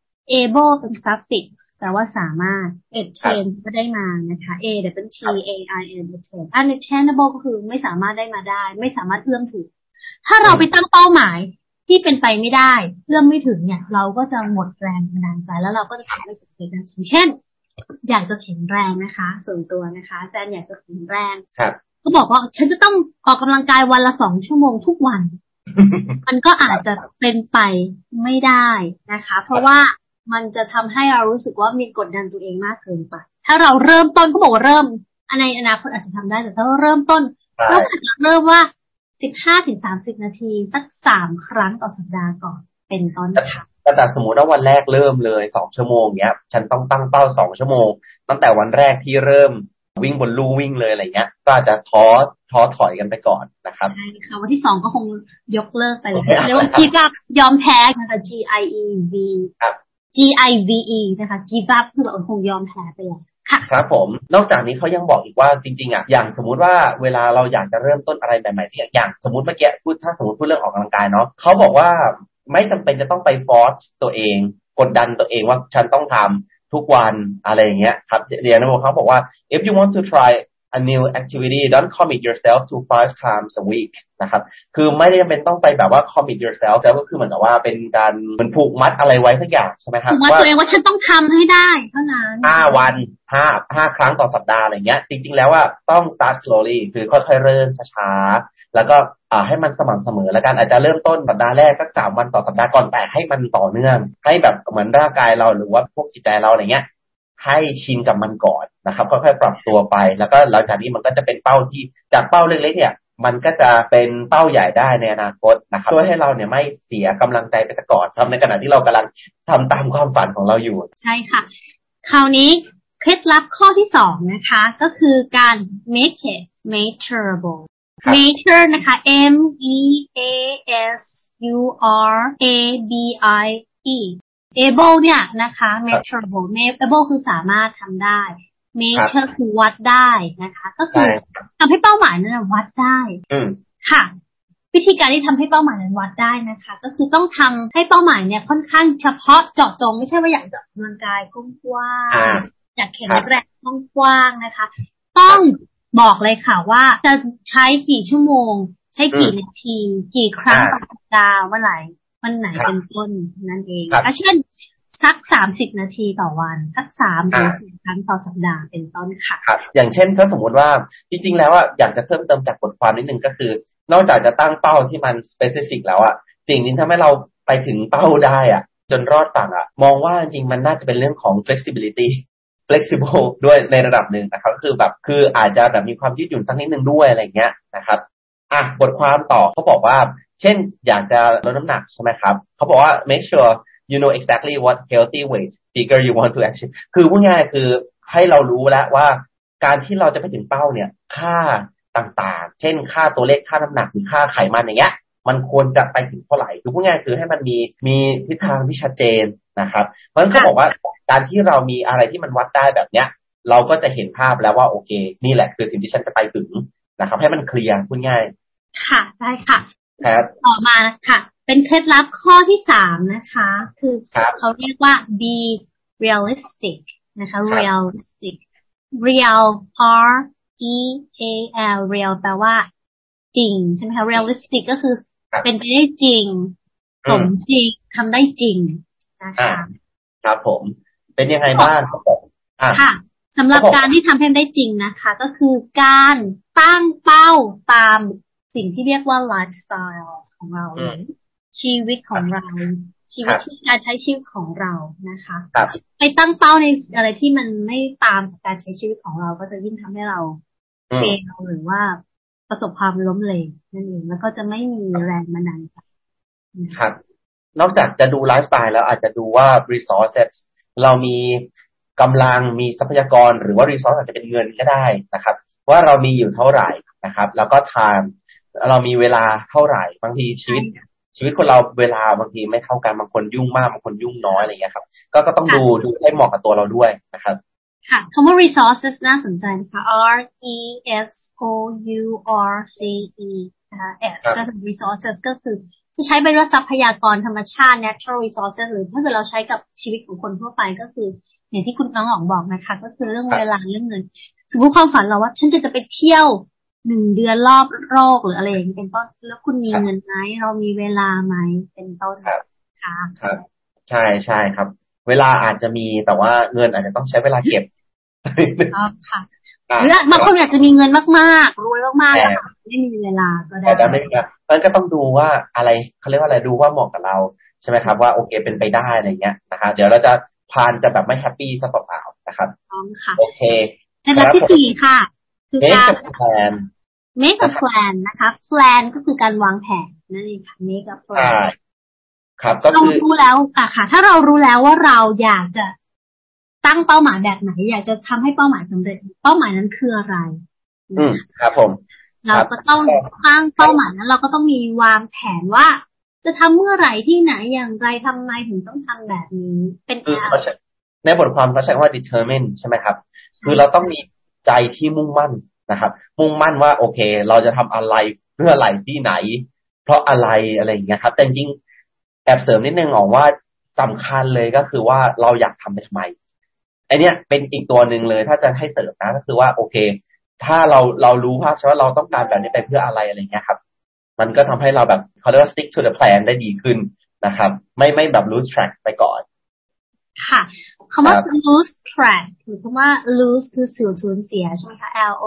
S5: able เป็น suffixแปลว่าสามารถ attain ก็ได้มานะคะ a เดี๋ยวเป็น t a i n attain unattainable ก็คือไม่สามารถได้มาได้ไม่สามารถเอื้อมถึงถ้าเราไปตั้งเป้าหมายที่เป็นไปไม่ได้เอื้อมไม่ถึงเนี่ยเราก็จะหมดแรงบันดาลใจแล้วเราก็จะทำไม่สำเร็จนะเช่นอยากจะแข็งแรงนะคะส่วนตัวนะคะแจนอยากจะแข็งแรงก็บอกว่าฉันจะต้องออกกำลังกายวันละสองชั่วโมงทุกวันมันก็อาจจะเป็นไปไม่ได้นะคะเพราะว่ามันจะทำให้เรารู้สึกว่ามีกดดันตัวเองมากเกินไปถ้าเราเริ่มต้นเขาบอกว่าเริ่มในอนาคตอาจจะทำได้แต่ถ้าเราเริ่มต้นเราอาจจะเริ่มว่าสิบห้าถึงสามสิบนาทีสักสามครั้งต่อสัปดาห์ก่อนเป็นต้นค่ะ
S6: แต่สมมติว่าวันแรกเริ่มเลยสองชั่วโมงเงี้ยฉันต้องตั้งเป้าสองชั่วโมงตั้งแต่วันแรกที่เริ่มวิ่งบนลู่วิ่งเลยอะไรเงี้ยก็อาจจะท้อท้อถอยกันไปก่อนนะครับ
S5: ใช่ค่ะวันที่สองก็คงยกเลิกไปเลยเรียกว่า give up ยอมแพ้นะคะ G I E V G I V E นะคะ give up คือแบบคงยอมแพ้ไปเลยค่ะ
S6: ครับผมนอกจากนี้เขายังบอกอีกว่าจริงๆอ่ะอย่างสมมุติว่าเวลาเราอยากจะเริ่มต้นอะไรใหม่ๆที่อย่างสมมติเมื่อกี้พูดถ้าสมมติพูดเรื่องออกกำลังกายเนาะเขาบอกว่าไม่จำเป็นจะต้องไปฟอร์สตัวเองกดดันตัวเองว่าฉันต้องทำทุกวันอะไรอย่างเงี้ยครับเรียนนะเขาบอกว่า if you want to try a new activity don't commit yourself to five times a week นะครับคือไม่ได้จำเป็นต้องไปแบบว่า commit yourself แต่ก็คือเหมือนกับว่าเป็นการเหมือนผูกมัดอะไรไว้สักอย่างใช่ไหมครับ
S5: ผูกมัดตัวเองว่าฉันต้องทำให้ได้เท่านั้น
S6: ห้าวันห้าห้าครั้งต่อสัปดาห์อะไรเงี้ยจริงๆแล้วว่าต้อง start slowly คือค่อยๆเริ่มช้าๆแล้วก็อ่าให้มันสม่ำเสมอแล้วกันอาจจะเริ่มต้นสัปดาห์แรกสักสามวันต่อสัปดาห์ก่อนแต่ให้มันต่อเนื่องให้แบบเหมือนร่างกายเราหรือว่าพวกจิตใจเราอะไรเงี้ยให้ชินกับมันก่อนนะครับค่อยๆปรับตัวไปแล้วก็หลังจากนี้มันก็จะเป็นเป้าที่จากเป้าเล็กๆเนี่ยมันก็จะเป็นเป้าใหญ่ได้ในอนาคตนะครับช่วยให้เราเนี่ยไม่เสียกำลังใจไปซะก่อนครับในขณะที่เรากำลังทำตามความฝันของเราอยู่
S5: ใช่ค่ะคราวนี้เคล็ดลับข้อที่สองนะคะก็คือการ make it measurable measure นะคะ M E A S U R A B I E able เนี่ยนะคะ measurable able คือสามารถทำได้ measure คือวัดได้นะคะก็คือทำให้เป้าหมายนั้นวัดได้ค่ะวิธีการที่ทำให้เป้าหมายนั้นวัดได้นะคะก็คือต้องทำให้เป้าหมายเนี่ยค่อนข้างเฉพาะเจาะจงไม่ใช่ว่าอยากจะออกกำลังกายกว้างๆอยากแข็งแรงกว้างๆนะคะต้องบอกเลยค่ะว่าจะใช้กี่ชั่วโมงใช้กี่นาทีกี่ครั้งต่อสัปดาห์เมื่อไหร่วันไหนเป็นต้นนั่นเองนะคะเช่นสักสามสิบนาทีต่อวันสักสามหรือสี่ครั้งต่อสัปดาห์เป็นต้นค่ะ
S6: ครับอย่างเช่นถ้าสมมติว่าจริงๆแล้วอ่ะอยากจะเพิ่มเติมจากบทความนิดนึงก็คือนอกจากจะตั้งเป้าที่มัน specific แล้วอ่ะสิ่งนี้ทำให้เราไปถึงเป้าได้อ่ะจนรอดฝั่งอ่ะมองว่าจริงๆมันน่าจะเป็นเรื่องของ flexibility flexible ด้วยในระดับหนึ่งนะครับก็คือแบบคืออาจจะแบบมีความยืดหยุ่นสักนิดนึงด้วยอะไรเงี้ยนะครับอ่ะบทความต่อเขาบอกว่าเช่นอยากจะลดน้ำหนักใช่ไหมครับเขาบอกว่า make sure you know exactly what healthy weight figure you want to achieve คือพูดง่ายคือให้เรารู้แล้วว่าการที่เราจะไปถึงเป้าเนี่ยค่าต่างๆเช่นค่าตัวเลขค่าน้ำหนักหรือค่าไขมันอย่างเงี้ยมันควรจะไปถึงเท่าไหร่คือพูดง่ายคือให้มันมีมีทิศทางที่ชัดเจนนะครับเพราะฉะนั้นเขาบอกว่าการที่เรามีอะไรที่มันวัดได้แบบเนี้ยเราก็จะเห็นภาพแล้วว่าโอเคนี่แหละคือสิ่งที่ฉันจะไปถึงนะครับให้มันเคลียร์พูดง่าย
S5: ค่ะได้ค่ะ
S6: ครับ
S5: ต่อมาค่ะเป็นเคล็ดลับข้อที่สามนะคะคือเขาเรียกว่า be realistic นะคะ realistic real R E A L real แปลว่าจริงใช่ไหมคะ realistic ก็คือเป็นไปได้จริงสมจริงทำได้จริงนะคะ
S6: ครับผมเป็นยังไงบ้าง
S5: ค่ะสำหรับการที่ทำให้ได้จริงนะคะก็คือการตั้งเป้าตามสิ่งที่เรียกว่า lifestyle ของเราเลยชีวิตของเราชีวิตที่การใช้ชีวิตของเรานะคะไปตั้งเป้าในอะไรที่มันไม่ตามการใช้ชีวิตของเราก็จะยิ่งทำให้เราเฟลหรือว่าประสบความล้มเหลวนั่นเองแล้วก็จะไม่มีแรงบันดาลใจ
S6: ครับนอกจากจะดูไลฟ์สไตล์แล้วอาจจะดูว่า resources เรามีกำลังมีทรัพยากรหรือว่า resource อาจจะเป็นเงินก็ได้นะครับว่าเรามีอยู่เท่าไหร่นะครับแล้วก็ time เรามีเวลาเท่าไหร่บางทีชีวิตชีวิตคนเราเวลาบางทีไม่เท่ากันบางคนยุ่งมากบางคนยุ่งน้อยอะไรอย่างเงี้ยครับก็ก็ต้องดูดูให้เหมาะกับตัวเราด้วยนะครับ
S5: ค่ะคำว่า resources น่าสนใจนะคะ R E S O U R C E นะคะ S ก็คือ resources ก็คือที่ใช้เป็นทรัพยากรธรรมชาติ natural resources หรือถ้าเกิดเราใช้กับชีวิตของคนทั่วไปก็คืออย่างที่คุณน้องอ๋องบอกนะคะก็คือเรื่องเวลาเรื่องเงินสมมติความฝันเราว่าฉันจะจะไปเที่ยวหนึ่งเดือนรอบโลกหรืออะไรอย่างนี้เป็นต้นแล้วคุณมีเงินไหมเรามีเวลาไหมเป็นต้นค่ะ
S6: ครับใช่ใช่ครับเวลาอาจจะมีแต่ว่าเงินอาจจะต้องใช้เวลาเก็บ
S5: ครับค่ะหรือบางคนอยากจะมีเงินมากๆรวยมากๆแล้วไม่มีเวลาก็ได้
S6: แต่ไม่มีครับมันก็ต้องดูว่าอะไรเขาเรียกว่าอะไรดูว่าเหมาะกับเราใช่ไหมครับว่าโอเคเป็นไปได้อะไรเงี้ยนะครับเดี๋ยวเราจะพานจะแบบไม่แฮปปี้ซะเปล่าๆนะครับ
S5: พร้อมค่ะ
S6: โอเค
S5: เคล็ดลับที่สี่ค่ะคือการ
S6: plan
S5: make a plan นะคะ plan ก็คือการวางแผนนั่นเองค่ะ make a plan
S6: ครับก็คือ
S5: เรารู้แล้วอ่ะค่ะถ้าเรารู้แล้วว่าเราอยากจะตั้งเป้าหมายแบบไหนอยากจะทำให้เป้าหมายสำเร็จเป้าหมายนั้นคืออะไร
S6: อืมครับผม
S5: เราก็ต้องตั้งเป้าหมายนั้นเราก็ต้องมีวางแผนว่าจะทำเมื่อไหร่ที่ไหนอย่างไรทำไมถึงต้องทำแบบนี้เป็น
S6: อะไรในบทความเขาใช้ว่า determine ใช่ไหมครับคือเราต้องมีใจที่มุ่งมั่นนะครับมุ่งมั่นว่าโอเคเราจะทำอะไรเพื่ออะไรที่ไหนเพราะอะไรอะไรอย่างเงี้ยครับแต่จริงแอบเสริมนิดนึงออกว่าสำคัญเลยก็คือว่าเราอยากทำไปทำไมไอเนี้ยเป็นอีกตัวหนึ่งเลยถ้าจะให้เสริมนะก็คือว่าโอเคถ้าเราเรารู้ภาพใช่ว่าเราต้องการแบบนี้ไปเพื่ออะไรอะไรเงี้ยครับมันก็ทำให้เราแบบเขาเรียกว่า stick to the plan ได้ดีขึ้นนะครับไม่ไม่แบบ lose track ไปก่อน
S5: ค่ะคำว่า lose track หรือคำว่า lose คือสูญสูญเสียใช่ไหมคะ L O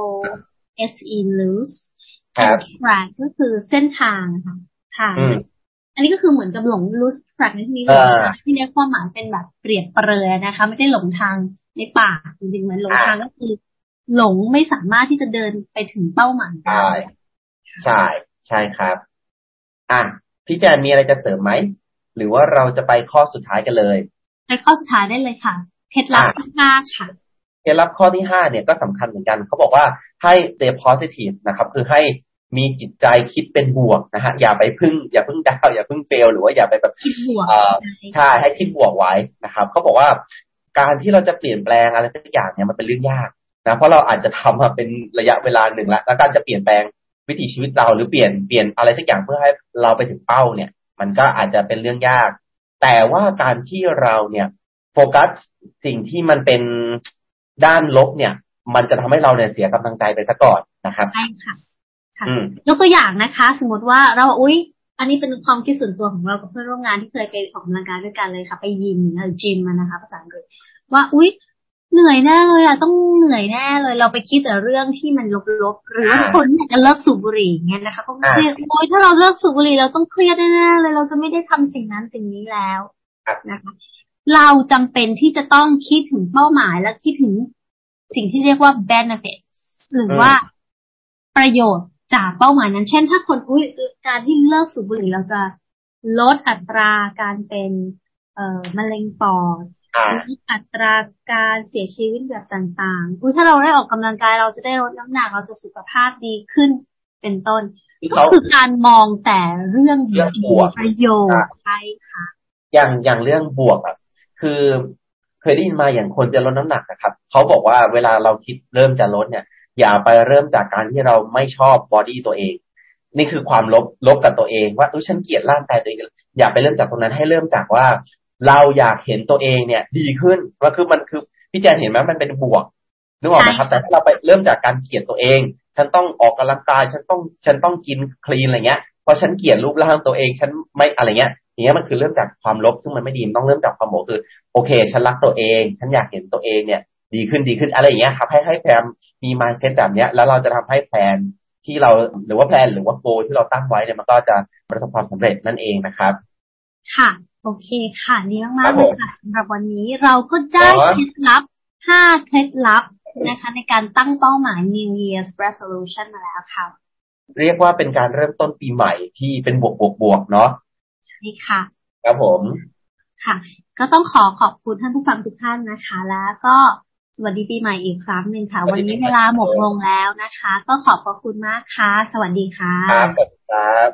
S5: S E lose and track ก็คือเส้นทางค่ะค่ะอันนี้ก็คือเหมือนกับหลง lose track ในที่นี้เลยนะที่เรียกความหมายเป็นแบบเปรียบเปรยนะคะไม่ได้หลงทางในป่าจริงๆเหมือนหลงทางก็คือหลงไม่สามารถที่จะเดินไปถึงเป้าหมายได้
S6: ใช่ใช่ครับอ่ะพี่แจนมีอะไรจะเสริมไหมหรือว่าเราจะไปข้อสุดท้ายกันเลย
S5: ไปข้อสุดท้ายได้เลยค่ะเคล็ดลับที่ห้าค่ะ
S6: เคล็ดลับข้อที่ห้าเนี่ยก็สำคัญเหมือนกันเขาบอกว่าให้ stay positive นะครับคือให้มีจิตใจคิดเป็นบวกนะฮะอย่าไปพึ่งอย่าพึ่งดาวอย่าพึ่งเฟลหรือว่าอย่าไปแบบ
S5: คิดบวก
S6: ใช่ให้คิดบวกไว้นะครับเขาบอกว่าการที่เราจะเปลี่ยนแปลงอะไรสักอย่างเนี่ยมันเป็นเรื่องยากนะเพราะเราอาจจะทำมาเป็นระยะเวลาหนึ่งแล้วแล้วการจะเปลี่ยนแปลงวิถีชีวิตเราหรือเปลี่ยนเปลี่ยนอะไรสักอย่างเพื่อให้เราไปถึงเป้าเนี่ยมันก็อาจจะเป็นเรื่องยากแต่ว่าการที่เราเนี่ยโฟกัสสิ่งที่มันเป็นด้านลบเนี่ยมันจะทำให้เราเนี่ยเสียกำลังใจไปซะก่อนนะครับ
S5: ใช่ค่ะค่ะยกตัวอย่างนะคะสมมติว่าเราอุ๊ยอันนี้เป็นความคิดส่วนตัวของเรากับเพื่อนร่วมงานที่เคยไปออกกำลังกายด้วยกันเลยค่ะไปยิมหรือจิมมานะคะภาษาอังกฤษว่าอุ๊ยเหนื่อยแน่เลยอ่ะต้องเหนื่อยแน่เลยเราไปคิดแต่เรื่องที่มันลบๆหรือว่าคนอยากจะเลิกสูบบุหรี่เงี้ยนะคะก็เครียดโอ๊ยถ้าเราเลิกสูบบุหรี่เราต้องเครียดแน่ๆเลยเราจะไม่ได้ทำสิ่งนั้นสิ่งนี้แล้วนะคะเราจำเป็นที่จะต้องคิดถึงเป้าหมายและคิดถึงสิ่งที่เรียกว่า benefit หรือว่าประโยชน์จากเป้าหมายนั้นเช่นถ้าคนอุ๊ยการที่เลิกสูบบุหรี่เราจะลดอัตราการเป็นเอ่อมะเร็งปอดลดอัตราการเสียชีวิตแบบต่างๆอุ๊ยถ้าเราได้ออกกำลังกายเราจะได้ลดน้ำหนักเราจะสุขภาพดีขึ้นเป็นต้นก็คือการมองแต่เรื่องดีๆประโยชน์ใช่ค่ะ
S6: อย่างอย่างเรื่องบวกอ่ะคือเคยได้ยินมาอย่างคนจะลดน้ำหนักนะครับเขาบอกว่าเวลาเราคิดเริ่มจะลดเนี่ยอย่าไปเริ่มจากการที่เราไม่ชอบบอดี้ตัวเองนี่คือความลบลบกับตัวเองว่าเออฉันเกลียดร่างกายตัวเองอย่าไปเริ่มจากตรงนั้นให้เริ่มจากว่าเราอยากเห็นตัวเองเนี่ยดีขึ้นว่าคือมันคือพี่แจนเห็นไหมมันเป็นบวกนึกออกไหมครับแต่ถ้าเราไปเริ่มจากการเกลียดตัวเองฉันต้องออกกำลังกายฉันต้องฉันต้องกินคลีนอะไรเงี้ยเพราะฉันเกลียดรูปร่างตัวเองฉันไม่อะไรเงี้ยอย่างเงี้ยมันคือเริ่มจากความลบซึ่งมันไม่ดีต้องเริ่มจากความบวกคือโอเคฉันรักตัวเองฉันอยากเห็นตัวเองเนี่ยดีขึ้นดีขึ้นอะไรอย่างเงี้ยครับให้ให้แพมมี mindset แบบเนี้ยแล้วเราจะทำให้แพลนที่เราหรือว่าแพลนหรือว่าโกที่เราตั้งไว้เนี่ยมันก็จะประสบความสำเร็จนั่นเองนะครับ
S5: ค่ะโอเคค่ะดีมากๆเลยค่ะสำหรับวันนี้เราก็ได้เคล็ดลับห้าเคล็ดลับนะคะในการตั้งเป้าหมาย New Year's Resolution มาแล้วค่ะ
S6: เรียกว่าเป็นการเริ่มต้นปีใหม่ที่เป็นบวกบวกบวกเนาะ
S5: ใช่ค่ะ
S6: ครับผม
S5: ค่ะก็ต้องขอขอบคุณท่านผู้ฟังทุกท่านนะคะแล้วก็สวัสดีปีใหม่อีกครั้งหนึ่งค่ะวันนี้เวลาหมดลงแล้วนะคะก็ขอบพระคุณมากค่ะสวัสดีค่ะ
S6: ครับสวัสดีครับ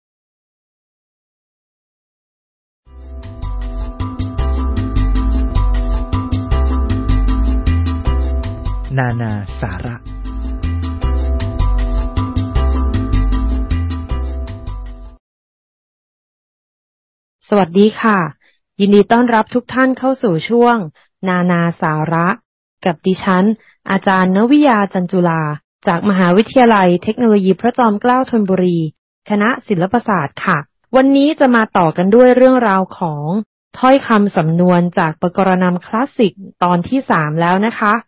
S1: นานาสาระ
S7: สวัสดีค่ะยินดีต้อนรับทุกท่านเข้าสู่ช่วงนานาสาระกับดิฉันอาจารย์นวิยาจันจุลาจากมหาวิทยาลัยเทคโนโลยีพระจอมเกล้าธนบุรีคณะศิลปศาสตร์ค่ะวันนี้จะมาต่อกันด้วยเรื่องราวของถ้อยคำสำนวนจากปกรณำคลาสสิกตอนที่สามแล้วนะคะจ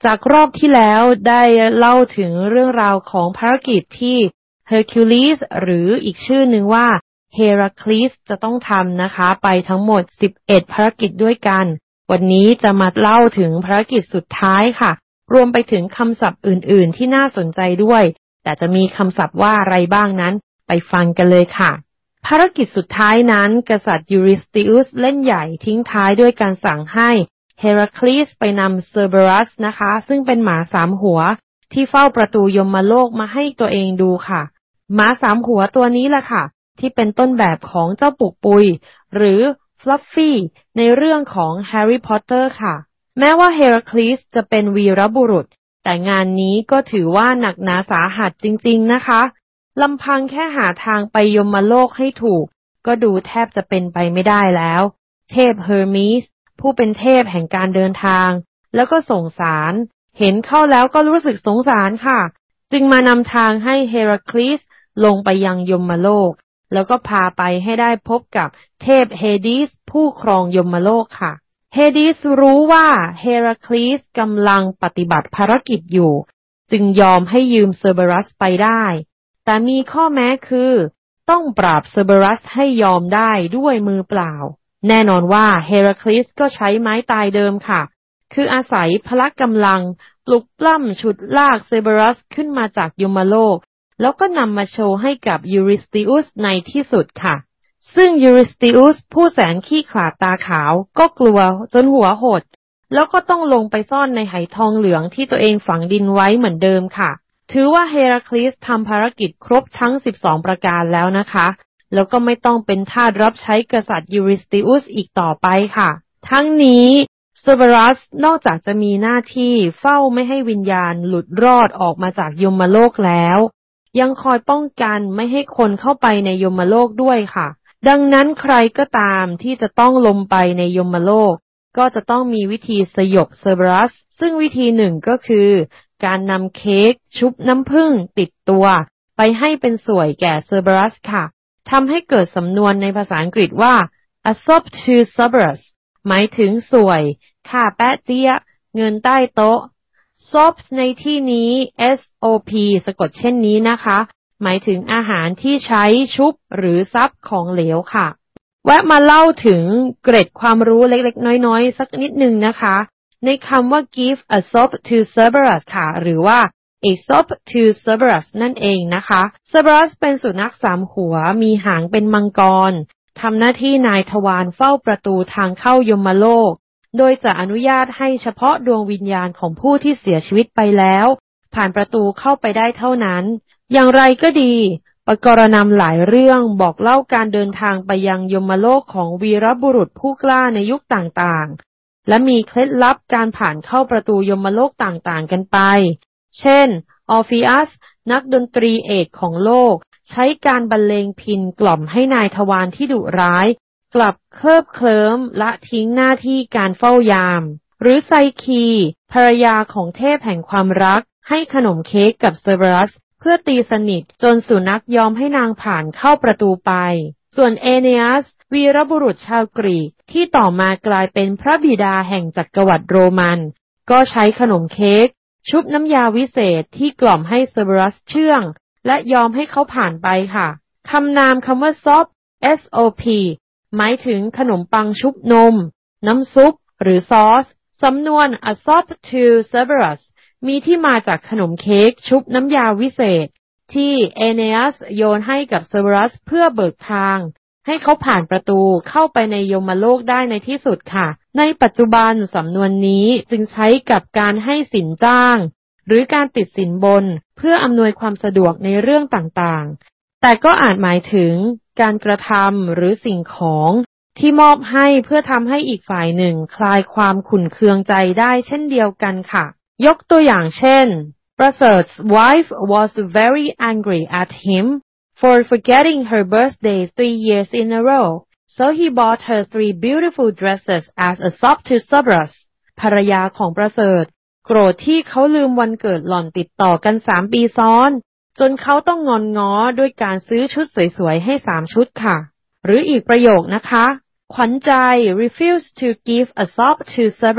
S7: จากรอบที่แล้วได้เล่าถึงเรื่องราวของภารกิจที่ Hercules หรืออีกชื่อหนึ่งว่า Heracles จะต้องทำนะคะไปทั้งหมดสิบเอ็ดภารกิจด้วยกันวันนี้จะมาเล่าถึงภารกิจสุดท้ายค่ะรวมไปถึงคำศัพท์อื่นๆที่น่าสนใจด้วยแต่จะมีคำศัพท์ว่าอะไรบ้างนั้นไปฟังกันเลยค่ะภารกิจสุดท้ายนั้นกษัตริย์ยูริสติอุสเล่นใหญ่ทิ้งท้ายด้วยการสั่งให้เฮราคลีสไปนำเซอร์เบรัสนะคะซึ่งเป็นหมาสามหัวที่เฝ้าประตูยมโลกมาให้ตัวเองดูค่ะหมาสามหัวตัวนี้แหละค่ะที่เป็นต้นแบบของเจ้าปุกปุยหรือฟลัฟฟี่ในเรื่องของแฮร์รี่พอตเตอร์ค่ะแม้ว่าเฮราคลีสจะเป็นวีรบุรุษแต่งานนี้ก็ถือว่าหนักหนาสาหัสจริงๆนะคะลำพังแค่หาทางไปยมโลกให้ถูกก็ดูแทบจะเป็นไปไม่ได้แล้วเทพเฮอร์มีสผู้เป็นเทพแห่งการเดินทางแล้วก็ส่งสารเห็นเข้าแล้วก็รู้สึกสงสารค่ะจึงมานำทางให้เฮราคลีสลงไปยังยมโลกแล้วก็พาไปให้ได้พบกับเทพเฮดิสผู้ครองยมโลกค่ะเฮดิสรู้ว่าเฮราคลีสกำลังปฏิบัติภารกิจอยู่จึงยอมให้ยืมเซอร์เบรัสไปได้แต่มีข้อแม้คือต้องปราบเซอร์เบรัสให้ยอมได้ด้วยมือเปล่าแน่นอนว่าเฮราคลีสก็ใช้ไม้ตายเดิมค่ะคืออาศัยพละกำลังปลุกปล้ำฉุดลากเซอร์เบรัสขึ้นมาจากยมโลกแล้วก็นำมาโชว์ให้กับยูริสติอุสในที่สุดค่ะซึ่งยูริสติอุสผู้แสนขี้ขลาดตาขาวก็กลัวจนหัวหดแล้วก็ต้องลงไปซ่อนในไหทองเหลืองที่ตัวเองฝังดินไว้เหมือนเดิมค่ะถือว่าเฮราคลีสทำภารกิจครบทั้งสิบสองประการแล้วนะคะแล้วก็ไม่ต้องเป็นทาสรับใช้กษัตริย์ยูริสติอุสอีกต่อไปค่ะทั้งนี้เซอร์เบรัสนอกจากจะมีหน้าที่เฝ้าไม่ให้วิญญาณหลุดรอดออกมาจากยมโลกแล้วยังคอยป้องกันไม่ให้คนเข้าไปในยมโลกด้วยค่ะดังนั้นใครก็ตามที่จะต้องลงไปในยมโลกก็จะต้องมีวิธีสยบเซอร์เบรัสซึ่งวิธีหนึ่งก็คือการนำเค้กชุบน้ำผึ้งติดตัวไปให้เป็นส่วยแก่เซอร์เบรัสค่ะทำให้เกิดสำนวนในภาษาอังกฤษว่า a sop to Cerberus หมายถึงส่วยค่าแปะเจี๊ยเงินใต้โต๊ะ sop ในที่นี้ S O P สะกดเช่นนี้นะคะหมายถึงอาหารที่ใช้ชุบหรือซับของเหลวค่ะแวะมาเล่าถึงเกร็ดความรู้เล็กๆน้อยๆสักนิดนึงนะคะในคำว่า give a sop to Cerberus ค่ะหรือว่า a sop to Cerberus นั่นเองนะคะ Cerberus เป็นสุนัขสามหัวมีหางเป็นมังกรทำหน้าที่นายทวารเฝ้าประตูทางเข้ายมโลกโดยจะอนุญาตให้เฉพาะดวงวิญญาณของผู้ที่เสียชีวิตไปแล้วผ่านประตูเข้าไปได้เท่านั้นอย่างไรก็ดีปกรณำหลายเรื่องบอกเล่าการเดินทางไปยังยมโลกของวีรบุรุษผู้กล้าในยุคต่างๆและมีเคล็ดลับการผ่านเข้าประตูยมโลกต่างๆกันไปเช่นออร์ฟิอัสนักดนตรีเอกของโลกใช้การบรรเลงพิณกล่อมให้นายทวารที่ดุร้ายกลับเคลิบเคลิ้มละทิ้งหน้าที่การเฝ้ายามหรือไซคีภรรยาของเทพแห่งความรักให้ขนมเค้กกับเซอร์เบรัสเพื่อตีสนิทจนสุนัขยอมให้นางผ่านเข้าประตูไปส่วนเอเนอัสวีรบุรุษชาวกรีกที่ต่อมากลายเป็นพระบิดาแห่งจักรวรรดิโรมันก็ใช้ขนมเค้กชุบน้ำยาวิเศษที่กล่อมให้เซอร์เบรัสเชื่องและยอมให้เขาผ่านไปค่ะคำนามคำว่า sop S O P หมายถึงขนมปังชุบนมน้ำซุปหรือซอสสำนวน a sop to Cerberus มีที่มาจากขนมเค้กชุบน้ำยาวิเศษที่เอเนอัสโยนให้กับเซอร์เบรัสเพื่อเบิกทางให้เขาผ่านประตูเข้าไปในยมโลกได้ในที่สุดค่ะในปัจจุบันสำนวนนี้จึงใช้กับการให้สินจ้างหรือการติดสินบนเพื่ออำนวยความสะดวกในเรื่องต่างๆแต่ก็อาจหมายถึงการกระทำหรือสิ่งของที่มอบให้เพื่อทำให้อีกฝ่ายหนึ่งคลายความขุ่นเคืองใจได้เช่นเดียวกันค่ะยกตัวอย่างเช่น Bert's wife was very angry at him for forgetting her birthday three years in a row so he bought her three beautiful dresses as a sop to Cerberus ภรรยาของประเสริฐโกรธที่เขาลืมวันเกิดหล่อนติดต่อกันสามปีซ้อนจนเขาต้องงอนง้อด้วยการซื้อชุดสวยๆให้สามชุดค่ะหรืออีกประโยคนะคะขวัญใจ refused to give a sop to Cerberus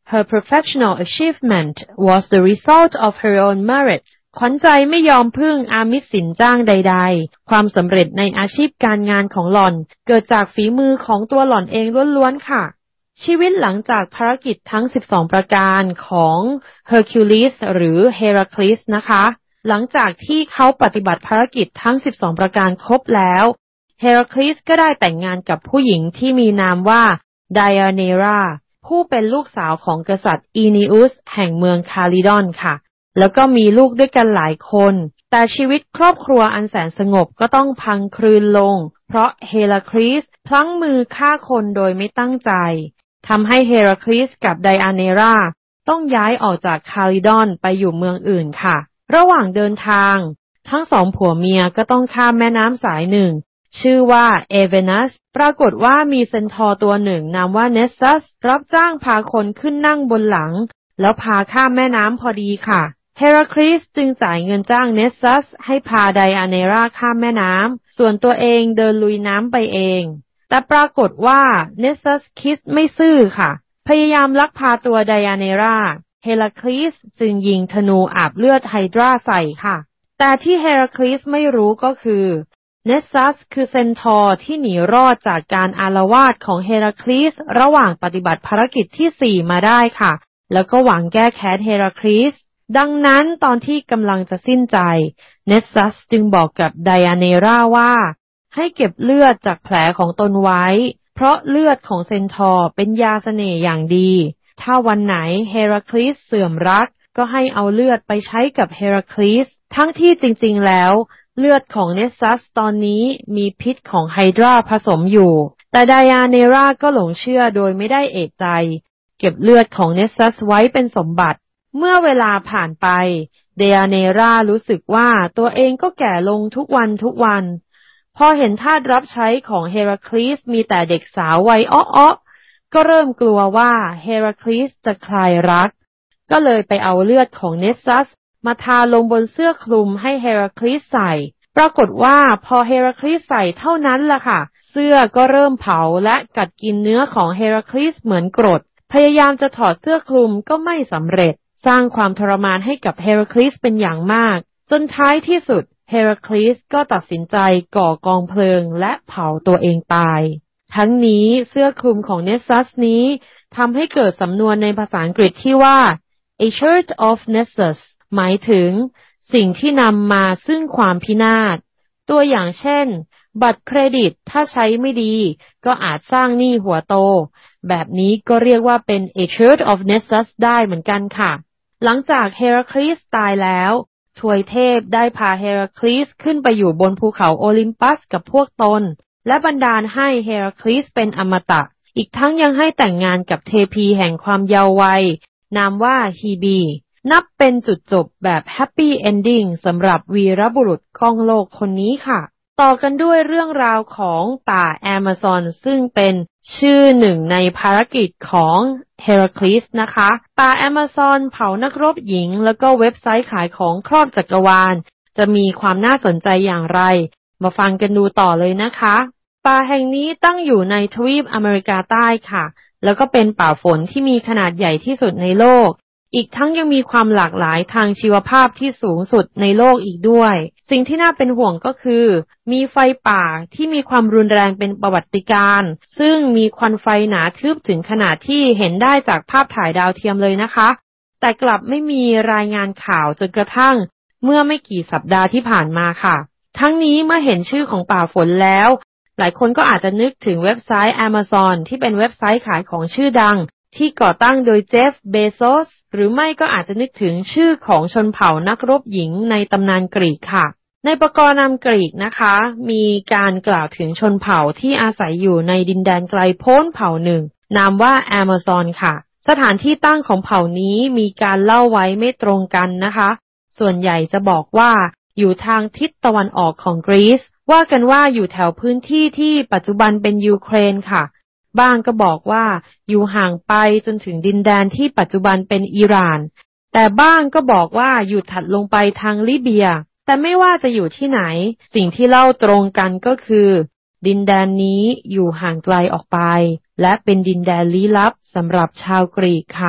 S7: Her professional achievement was the result of her own merit. ขวัญใจไม่ยอมพึ่งอามิสสินจ้างใดๆความสำเร็จในอาชีพการงานของหล่อนเกิดจากฝีมือของตัวหล่อนเองล้วนๆค่ะชีวิตหลังจากภารกิจทั้งสิบสองประการของ Hercules หรือ Heracles นะคะหลังจากที่เขาปฏิบัติภารกิจทั้งสิบสองประการครบแล้ว Heracles ก็ได้แต่งงานกับผู้หญิงที่มีนามว่า Deianira ผู้เป็นลูกสาวของกษัตริย์อีนีอุสแห่งเมืองคาลิดอนค่ะแล้วก็มีลูกด้วยกันหลายคนแต่ชีวิตครอบครัวอันแสนสงบก็ต้องพังคลืนลงเพราะเฮราคลีสพลั้งมือฆ่าคนโดยไม่ตั้งใจทำให้เฮราคลีสกับไดอาเนราต้องย้ายออกจากคาลิดอนไปอยู่เมืองอื่นค่ะระหว่างเดินทางทั้งสองผัวเมียก็ต้องข้ามแม่น้ำสายหนึ่งชื่อว่าเอเวนัสปรากฏว่ามีเซนทอร์ตัวหนึ่งนามว่าเนสซัสรับจ้างพาคนขึ้นนั่งบนหลังแล้วพาข้ามแม่น้ำพอดีค่ะเฮราคลีสจึงจ่ายเงินจ้างเนสซัสให้พาไดอาเนราข้ามแม่น้ำส่วนตัวเองเดินลุยน้ำไปเองแต่ปรากฏว่าเนสซัสคิดไม่ซื่อค่ะพยายามลักพาตัวไดอาเนราเฮราคลีสจึงยิงธนูอาบเลือดไฮดราใส่ค่ะแต่ที่เฮราคลีสไม่รู้ก็คือเนสซัสคือเซนทอร์ที่หนีรอดจากการอาละวาดของเฮราคลีสระหว่างปฏิบัติภารกิจที่สี่มาได้ค่ะแล้วก็หวังแก้แค้นเฮราคลีสดังนั้นตอนที่กำลังจะสิ้นใจเนสซัสจึงบอกกับไดอาเนราว่าให้เก็บเลือดจากแผลของตนไว้เพราะเลือดของเซนทอร์เป็นยาเสน่ห์อย่างดีถ้าวันไหนเฮราคลีสเสื่อมรักก็ให้เอาเลือดไปใช้กับเฮราคลีสทั้งที่จริงๆแล้วเลือดของเนสซัสตอนนี้มีพิษของไฮดราผสมอยู่แต่ไดอาเนราก็หลงเชื่อโดยไม่ได้เอะใจเก็บเลือดของเนสซัสไว้เป็นสมบัติเมื่อเวลาผ่านไปไดอาเนรารู้สึกว่าตัวเองก็แก่ลงทุกวันทุกวันพอเห็นทาสรับใช้ของเฮราคลีสมีแต่เด็กสาววัยอ้อๆก็เริ่มกลัวว่าเฮราคลีสจะคลายรักก็เลยไปเอาเลือดของเนสซัสมาทาลงบนเสื้อคลุมให้เฮราคลีสใส่ปรากฏว่าพอเฮราคลีสใส่เท่านั้นล่ะค่ะเสื้อก็เริ่มเผาและกัดกินเนื้อของเฮราคลีสเหมือนกรดพยายามจะถอดเสื้อคลุมก็ไม่สำเร็จสร้างความทรมานให้กับเฮราคลีสเป็นอย่างมากจนท้ายที่สุดเฮราคลีสก็ตัดสินใจก่อกองเพลิงและเผาตัวเองตายทั้งนี้เสื้อคลุมของเนสซัสนี้ทำให้เกิดสำนวนในภาษาอังกฤษที่ว่า a shirt of Nessus หมายถึงสิ่งที่นำมาซึ่งความพินาศตัวอย่างเช่นบัตรเครดิตถ้าใช้ไม่ดีก็อาจสร้างหนี้หัวโตแบบนี้ก็เรียกว่าเป็น a shirt of Nessus ได้เหมือนกันค่ะหลังจากเฮราคลีสตายแล้วทวยเทพได้พาเฮราคลีสขึ้นไปอยู่บนภูเขาโอลิมปัสกับพวกตนและบันดาลให้เฮราคลีสเป็นอมตะอีกทั้งยังให้แต่งงานกับเทพีแห่งความเยาว์วัยนามว่าฮีบีนับเป็นจุดจบแบบแฮปปี้เอนดิ้งสำหรับวีรบุรุษก้องโลกคนนี้ค่ะต่อกันด้วยเรื่องราวของป่าแอมะซอนซึ่งเป็นชื่อหนึ่งในภารกิจของเฮราคลีสนะคะป่าแอมะซอนเผานักรบหญิงแล้วก็เว็บไซต์ขายของครอบจักรวาลจะมีความน่าสนใจอย่างไรมาฟังกันดูต่อเลยนะคะป่าแห่งนี้ตั้งอยู่ในทวีปอเมริกาใต้ค่ะแล้วก็เป็นป่าฝนที่มีขนาดใหญ่ที่สุดในโลกอีกทั้งยังมีความหลากหลายทางชีวภาพที่สูงสุดในโลกอีกด้วยสิ่งที่น่าเป็นห่วงก็คือมีไฟป่าที่มีความรุนแรงเป็นประวัติการณ์ซึ่งมีควันไฟหนาทึบถึงขนาดที่เห็นได้จากภาพถ่ายดาวเทียมเลยนะคะแต่กลับไม่มีรายงานข่าวจนกระทั่งเมื่อไม่กี่สัปดาห์ที่ผ่านมาค่ะทั้งนี้เมื่อเห็นชื่อของป่าฝนแล้วหลายคนก็อาจจะนึกถึงเว็บไซต์ Amazon ที่เป็นเว็บไซต์ขายของชื่อดังที่ก่อตั้งโดยเจฟเบโซสหรือไม่ก็อาจจะนึกถึงชื่อของชนเผ่านักรบหญิงในตำนานกรีกค่ะในปกรณ์นำกรีกนะคะมีการกล่าวถึงชนเผ่าที่อาศัยอยู่ในดินแดนไกลโพ้นเผ่าหนึ่งนามว่าแอมะซอนค่ะสถานที่ตั้งของเผ่านี้มีการเล่าไว้ไม่ตรงกันนะคะส่วนใหญ่จะบอกว่าอยู่ทางทิศตะวันออกของกรีซว่ากันว่าอยู่แถวพื้นที่ที่ปัจจุบันเป็นยูเครนค่ะบ้างก็บอกว่าอยู่ห่างไปจนถึงดินแดนที่ปัจจุบันเป็นอิหร่านแต่บ้างก็บอกว่าอยู่ถัดลงไปทางลิเบียแต่ไม่ว่าจะอยู่ที่ไหนสิ่งที่เล่าตรงกันก็คือดินแดนนี้อยู่ห่างไกลออกไปและเป็นดินแดนลี้ลับสำหรับชาวกรีกค่ะ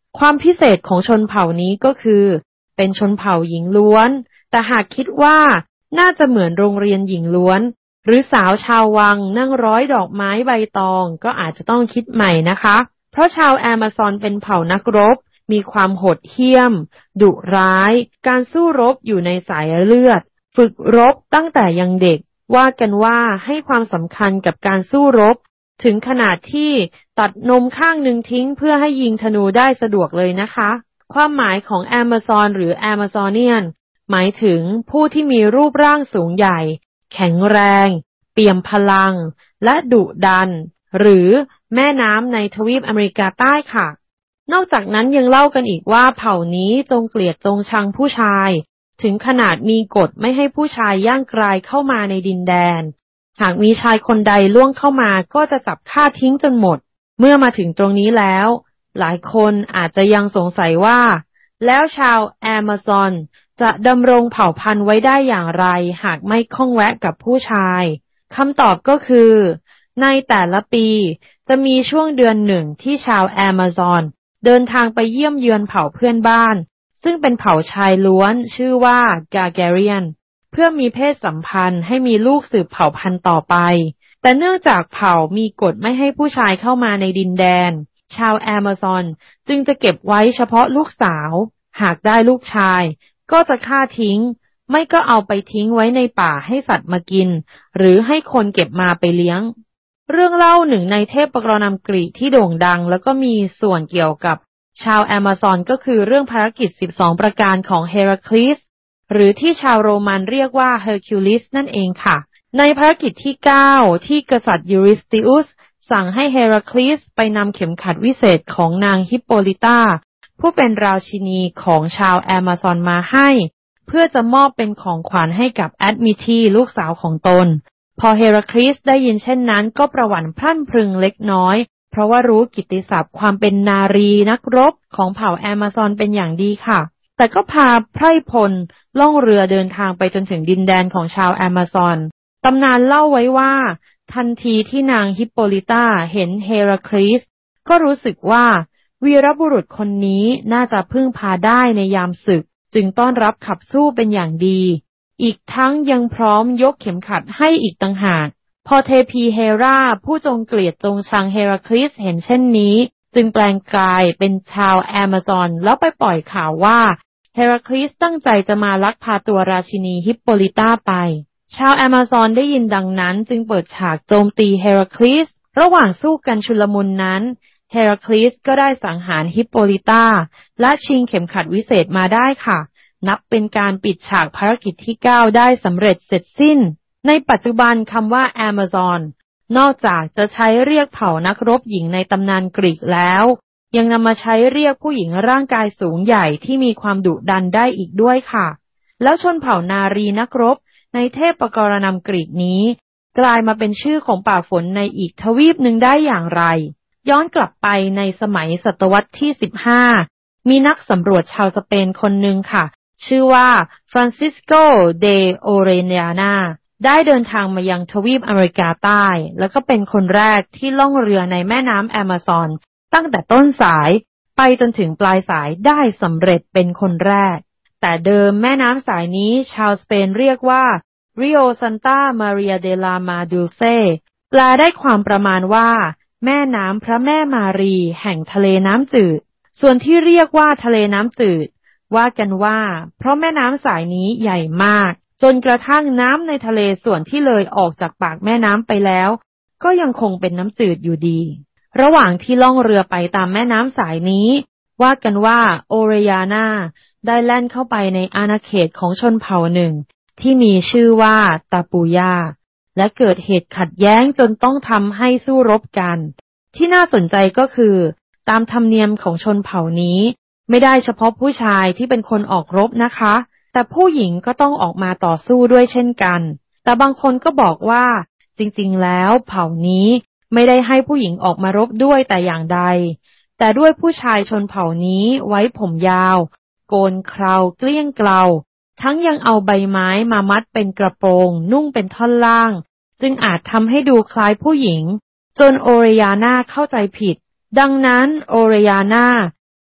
S7: ความพิเศษของชนเผ่านี้ก็คือเป็นชนเผ่าหญิงล้วนแต่หากคิดว่าน่าจะเหมือนโรงเรียนหญิงล้วนหรือสาวชาววังนั่งร้อยดอกไม้ใบตองก็อาจจะต้องคิดใหม่นะคะเพราะชาวแอมะซอนเป็นเผ่านักรบมีความโหดเหี้ยมดุร้ายการสู้รบอยู่ในสายเลือดฝึกรบตั้งแต่ยังเด็กว่ากันว่าให้ความสำคัญกับการสู้รบถึงขนาดที่ตัดนมข้างหนึ่งทิ้งเพื่อให้ยิงธนูได้สะดวกเลยนะคะความหมายของแอมะซอนหรือ Amazonian หมายถึงผู้ที่มีรูปร่างสูงใหญ่แข็งแรงเปี่ยมพลังและดุดันหรือแม่น้ำในทวีปอเมริกาใต้ค่ะนอกจากนั้นยังเล่ากันอีกว่าเผ่านี้จงเกลียดจงชังผู้ชายถึงขนาดมีกฎไม่ให้ผู้ชายย่างกรายเข้ามาในดินแดนหากมีชายคนใดล่วงเข้ามาก็จะจับฆ่าทิ้งจนหมดเมื่อมาถึงตรงนี้แล้วหลายคนอาจจะยังสงสัยว่าแล้วชาวแอมะซอนจะดำรงเผ่าพันธุ์ไว้ได้อย่างไรหากไม่ข้องแวะกับผู้ชายคำตอบก็คือในแต่ละปีจะมีช่วงเดือนหนึ่งที่ชาวแอมะซอนเดินทางไปเยี่ยมเยือนเผ่าเพื่อนบ้านซึ่งเป็นเผ่าชายล้วนชื่อว่ากาแกเรียนเพื่อมีเพศสัมพันธ์ให้มีลูกสืบเผ่าพันธุ์ต่อไปแต่เนื่องจากเผ่ามีกฎไม่ให้ผู้ชายเข้ามาในดินแดนชาวแอมะซอนจึงจะเก็บไว้เฉพาะลูกสาวหากได้ลูกชายก็จะฆ่าทิ้งไม่ก็เอาไปทิ้งไว้ในป่าให้สัตว์มากินหรือให้คนเก็บมาไปเลี้ยงเรื่องเล่าหนึ่งในเทพกรณำกรีกที่โด่งดังแล้วก็มีส่วนเกี่ยวกับชาวแอมะซอนก็คือเรื่องภารกิจสิบสองประการของเฮราคลีสหรือที่ชาวโรมันเรียกว่าเฮอร์คิวลิสนั่นเองค่ะในภารกิจที่เก้าที่กษัตริย์ยูริสติอุสสั่งให้เฮราคลีสไปนำเข็มขัดวิเศษของนางฮิปโปลิตาผู้เป็นราชินีของชาวแอมะซอนมาให้เพื่อจะมอบเป็นของขวัญให้กับแอดมิทีลูกสาวของตนพอเฮราคลีสได้ยินเช่นนั้นก็ประหวั่นพรั่นพรึงเล็กน้อยเพราะว่ารู้กิตติศัพท์ความเป็นนารีนักรบของเผ่าแอมะซอนเป็นอย่างดีค่ะแต่ก็พาไพร่พลล่องเรือเดินทางไปจนถึงดินแดนของชาวแอมะซอนตำนานเล่าไว้ว่าทันทีที่นางฮิปโปลิตาเห็นเฮราคลีสก็รู้สึกว่าวีรบุรุษคนนี้น่าจะพึ่งพาได้ในยามศึกจึงต้อนรับขับสู้เป็นอย่างดีอีกทั้งยังพร้อมยกเข็มขัดให้อีกต่างหากพอเทพีเฮราผู้จงเกลียดจงชังเฮราคลีสเห็นเช่นนี้จึงแปลงกายเป็นชาวแอมะซอนแล้วไปปล่อยข่าวว่าเฮราคลีสตั้งใจจะมาลักพาตัวราชินีฮิปโปลิตาไปชาวแอมะซอนได้ยินดังนั้นจึงเปิดฉากโจมตีเฮราคลีสระหว่างสู้กันชุลมุนนั้นเฮราคลีสก็ได้สังหารฮิปโปลิตาและชิงเข็มขัดวิเศษมาได้ค่ะนับเป็นการปิดฉากภารกิจที่เก้าได้สำเร็จเสร็จสิ้นในปัจจุบันคำว่า Amazon นอกจากจะใช้เรียกเผ่านักรบหญิงในตำนานกรีกแล้วยังนำมาใช้เรียกผู้หญิงร่างกายสูงใหญ่ที่มีความดุดันได้อีกด้วยค่ะแล้วชนเผ่านารีนักรบในเทพกรณำกรีกนี้กลายมาเป็นชื่อของป่าฝนในอีกทวีปหนึ่งได้อย่างไรย้อนกลับไปในสมัยศตวรรษที่สิบห้ามีนักสำรวจชาวสเปนคนหนึ่งค่ะชื่อว่าฟรานซิสโกเดโอเรเนียนาได้เดินทางมายังทวีปอเมริกาใต้แล้วก็เป็นคนแรกที่ล่องเรือในแม่น้ำแอมะซอนตั้งแต่ต้นสายไปจนถึงปลายสายได้สำเร็จเป็นคนแรกแต่เดิมแม่น้ำสายนี้ชาวสเปนเรียกว่า Rio Santa Maria de la Mar Dulce แปลได้ความประมาณว่าแม่น้ำพระแม่มารีแห่งทะเลน้ำจืดส่วนที่เรียกว่าทะเลน้ำจืดว่ากันว่าเพราะแม่น้ำสายนี้ใหญ่มากจนกระทั่งน้ำในทะเลส่วนที่เลยออกจากปากแม่น้ำไปแล้วก็ยังคงเป็นน้ำจืดอยู่ดีระหว่างที่ล่องเรือไปตามแม่น้ำสายนี้ว่ากันว่าโอเรยานาได้แล่นเข้าไปในอาณาเขตของชนเผ่าหนึ่งที่มีชื่อว่าตาปูยาและเกิดเหตุขัดแย้งจนต้องทำให้สู้รบกันที่น่าสนใจก็คือตามธรรมเนียมของชนเผ่านี้ไม่ได้เฉพาะผู้ชายที่เป็นคนออกรบนะคะแต่ผู้หญิงก็ต้องออกมาต่อสู้ด้วยเช่นกันแต่บางคนก็บอกว่าจริงๆแล้วเผ่านี้ไม่ได้ให้ผู้หญิงออกมารบด้วยแต่อย่างใดแต่ด้วยผู้ชายชนเผ่านี้ไว้ผมยาวโกนเคราเกลี้ยงเกลาทั้งยังเอาใบไม้มามัดเป็นกระโปรงนุ่งเป็นท่อนล่างจึงอาจทำให้ดูคล้ายผู้หญิงจนโอเรยานาเข้าใจผิดดังนั้นโอเรยานา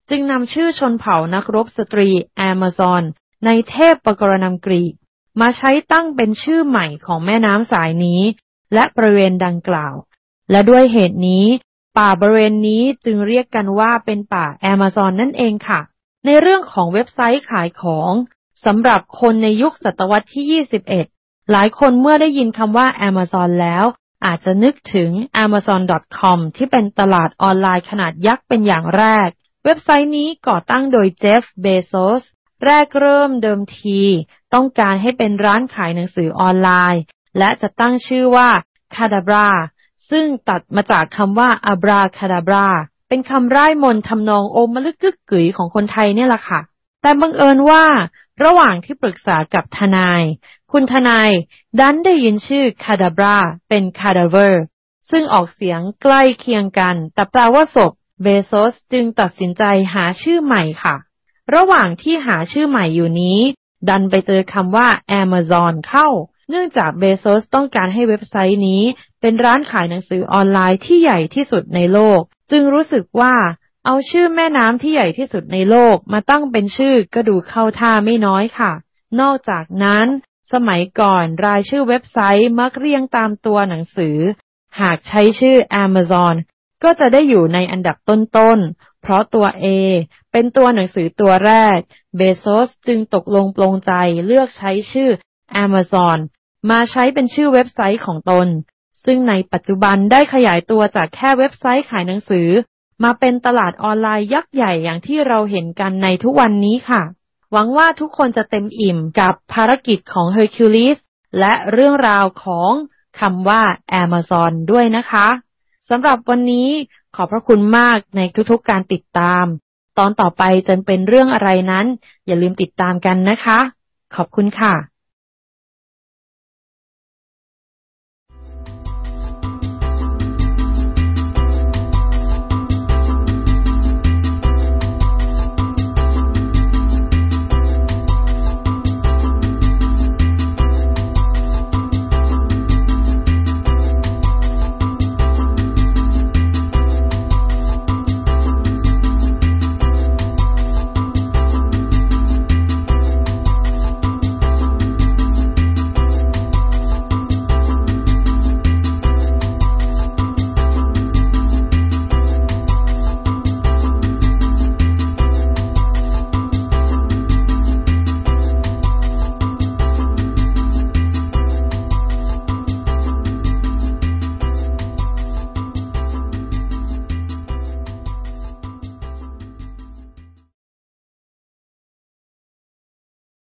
S7: จึงนำชื่อชนเผ่านักรบสตรีแอมะซอนในเทพปกรณำกรีกมาใช้ตั้งเป็นชื่อใหม่ของแม่น้ำสายนี้และบริเวณดังกล่าวและด้วยเหตุนี้ป่าบริเวณนี้จึงเรียกกันว่าเป็นป่าแอมะซอนนั่นเองค่ะในเรื่องของเว็บไซต์ขายของสำหรับคนในยุคศตวรรษที่ยี่สิบเอ็ดหลายคนเมื่อได้ยินคำว่า Amazon แล้วอาจจะนึกถึง แอมะซอน ดอท คอม ที่เป็นตลาดออนไลน์ขนาดยักษ์เป็นอย่างแรกเว็บไซต์นี้ก่อตั้งโดยเจฟ เบโซสแรกเริ่มเดิมทีต้องการให้เป็นร้านขายหนังสือออนไลน์และจะตั้งชื่อว่า Cadabra ซึ่งตัดมาจากคำว่า Abracadabra เป็นคำร่ายมนต์ทำนองโอมลึกกึกกึ๋ยของคนไทยเนี่ยแหละค่ะแต่บังเอิญว่าระหว่างที่ปรึกษากับทนายคุณทนายดันได้ยินชื่อ Cadabra เป็น Cadaver ซึ่งออกเสียงใกล้เคียงกันแต่แปลว่าศพเบโซสจึงตัดสินใจหาชื่อใหม่ค่ะระหว่างที่หาชื่อใหม่อยู่นี้ดันไปเจอคำว่า Amazon เข้าเนื่องจากเบโซสต้องการให้เว็บไซต์นี้เป็นร้านขายหนังสือออนไลน์ที่ใหญ่ที่สุดในโลกจึงรู้สึกว่าเอาชื่อแม่น้ำที่ใหญ่ที่สุดในโลกมาตั้งเป็นชื่อก็ดูเข้าท่าไม่น้อยค่ะนอกจากนั้นสมัยก่อนรายชื่อเว็บไซต์มักเรียงตามตัวหนังสือหากใช้ชื่อ Amazon ก็จะได้อยู่ในอันดับต้นๆเพราะตัว A เป็นตัวหนังสือตัวแรกเบโซสจึงตกลงปลงใจเลือกใช้ชื่อ Amazon มาใช้เป็นชื่อเว็บไซต์ของตนซึ่งในปัจจุบันได้ขยายตัวจากแค่เว็บไซต์ขายหนังสือมาเป็นตลาดออนไลน์ยักษ์ใหญ่อย่างที่เราเห็นกันในทุกวันนี้ค่ะหวังว่าทุกคนจะเต็มอิ่มกับภารกิจของ Hercules และเรื่องราวของคำว่า Amazon ด้วยนะคะสำหรับวันนี้ขอบพระคุณมากในทุกๆการติดตามตอนต่อไปจะเป็นเรื่องอะไรนั้นอย่าลืมติดตามกันนะคะขอบคุณค่ะ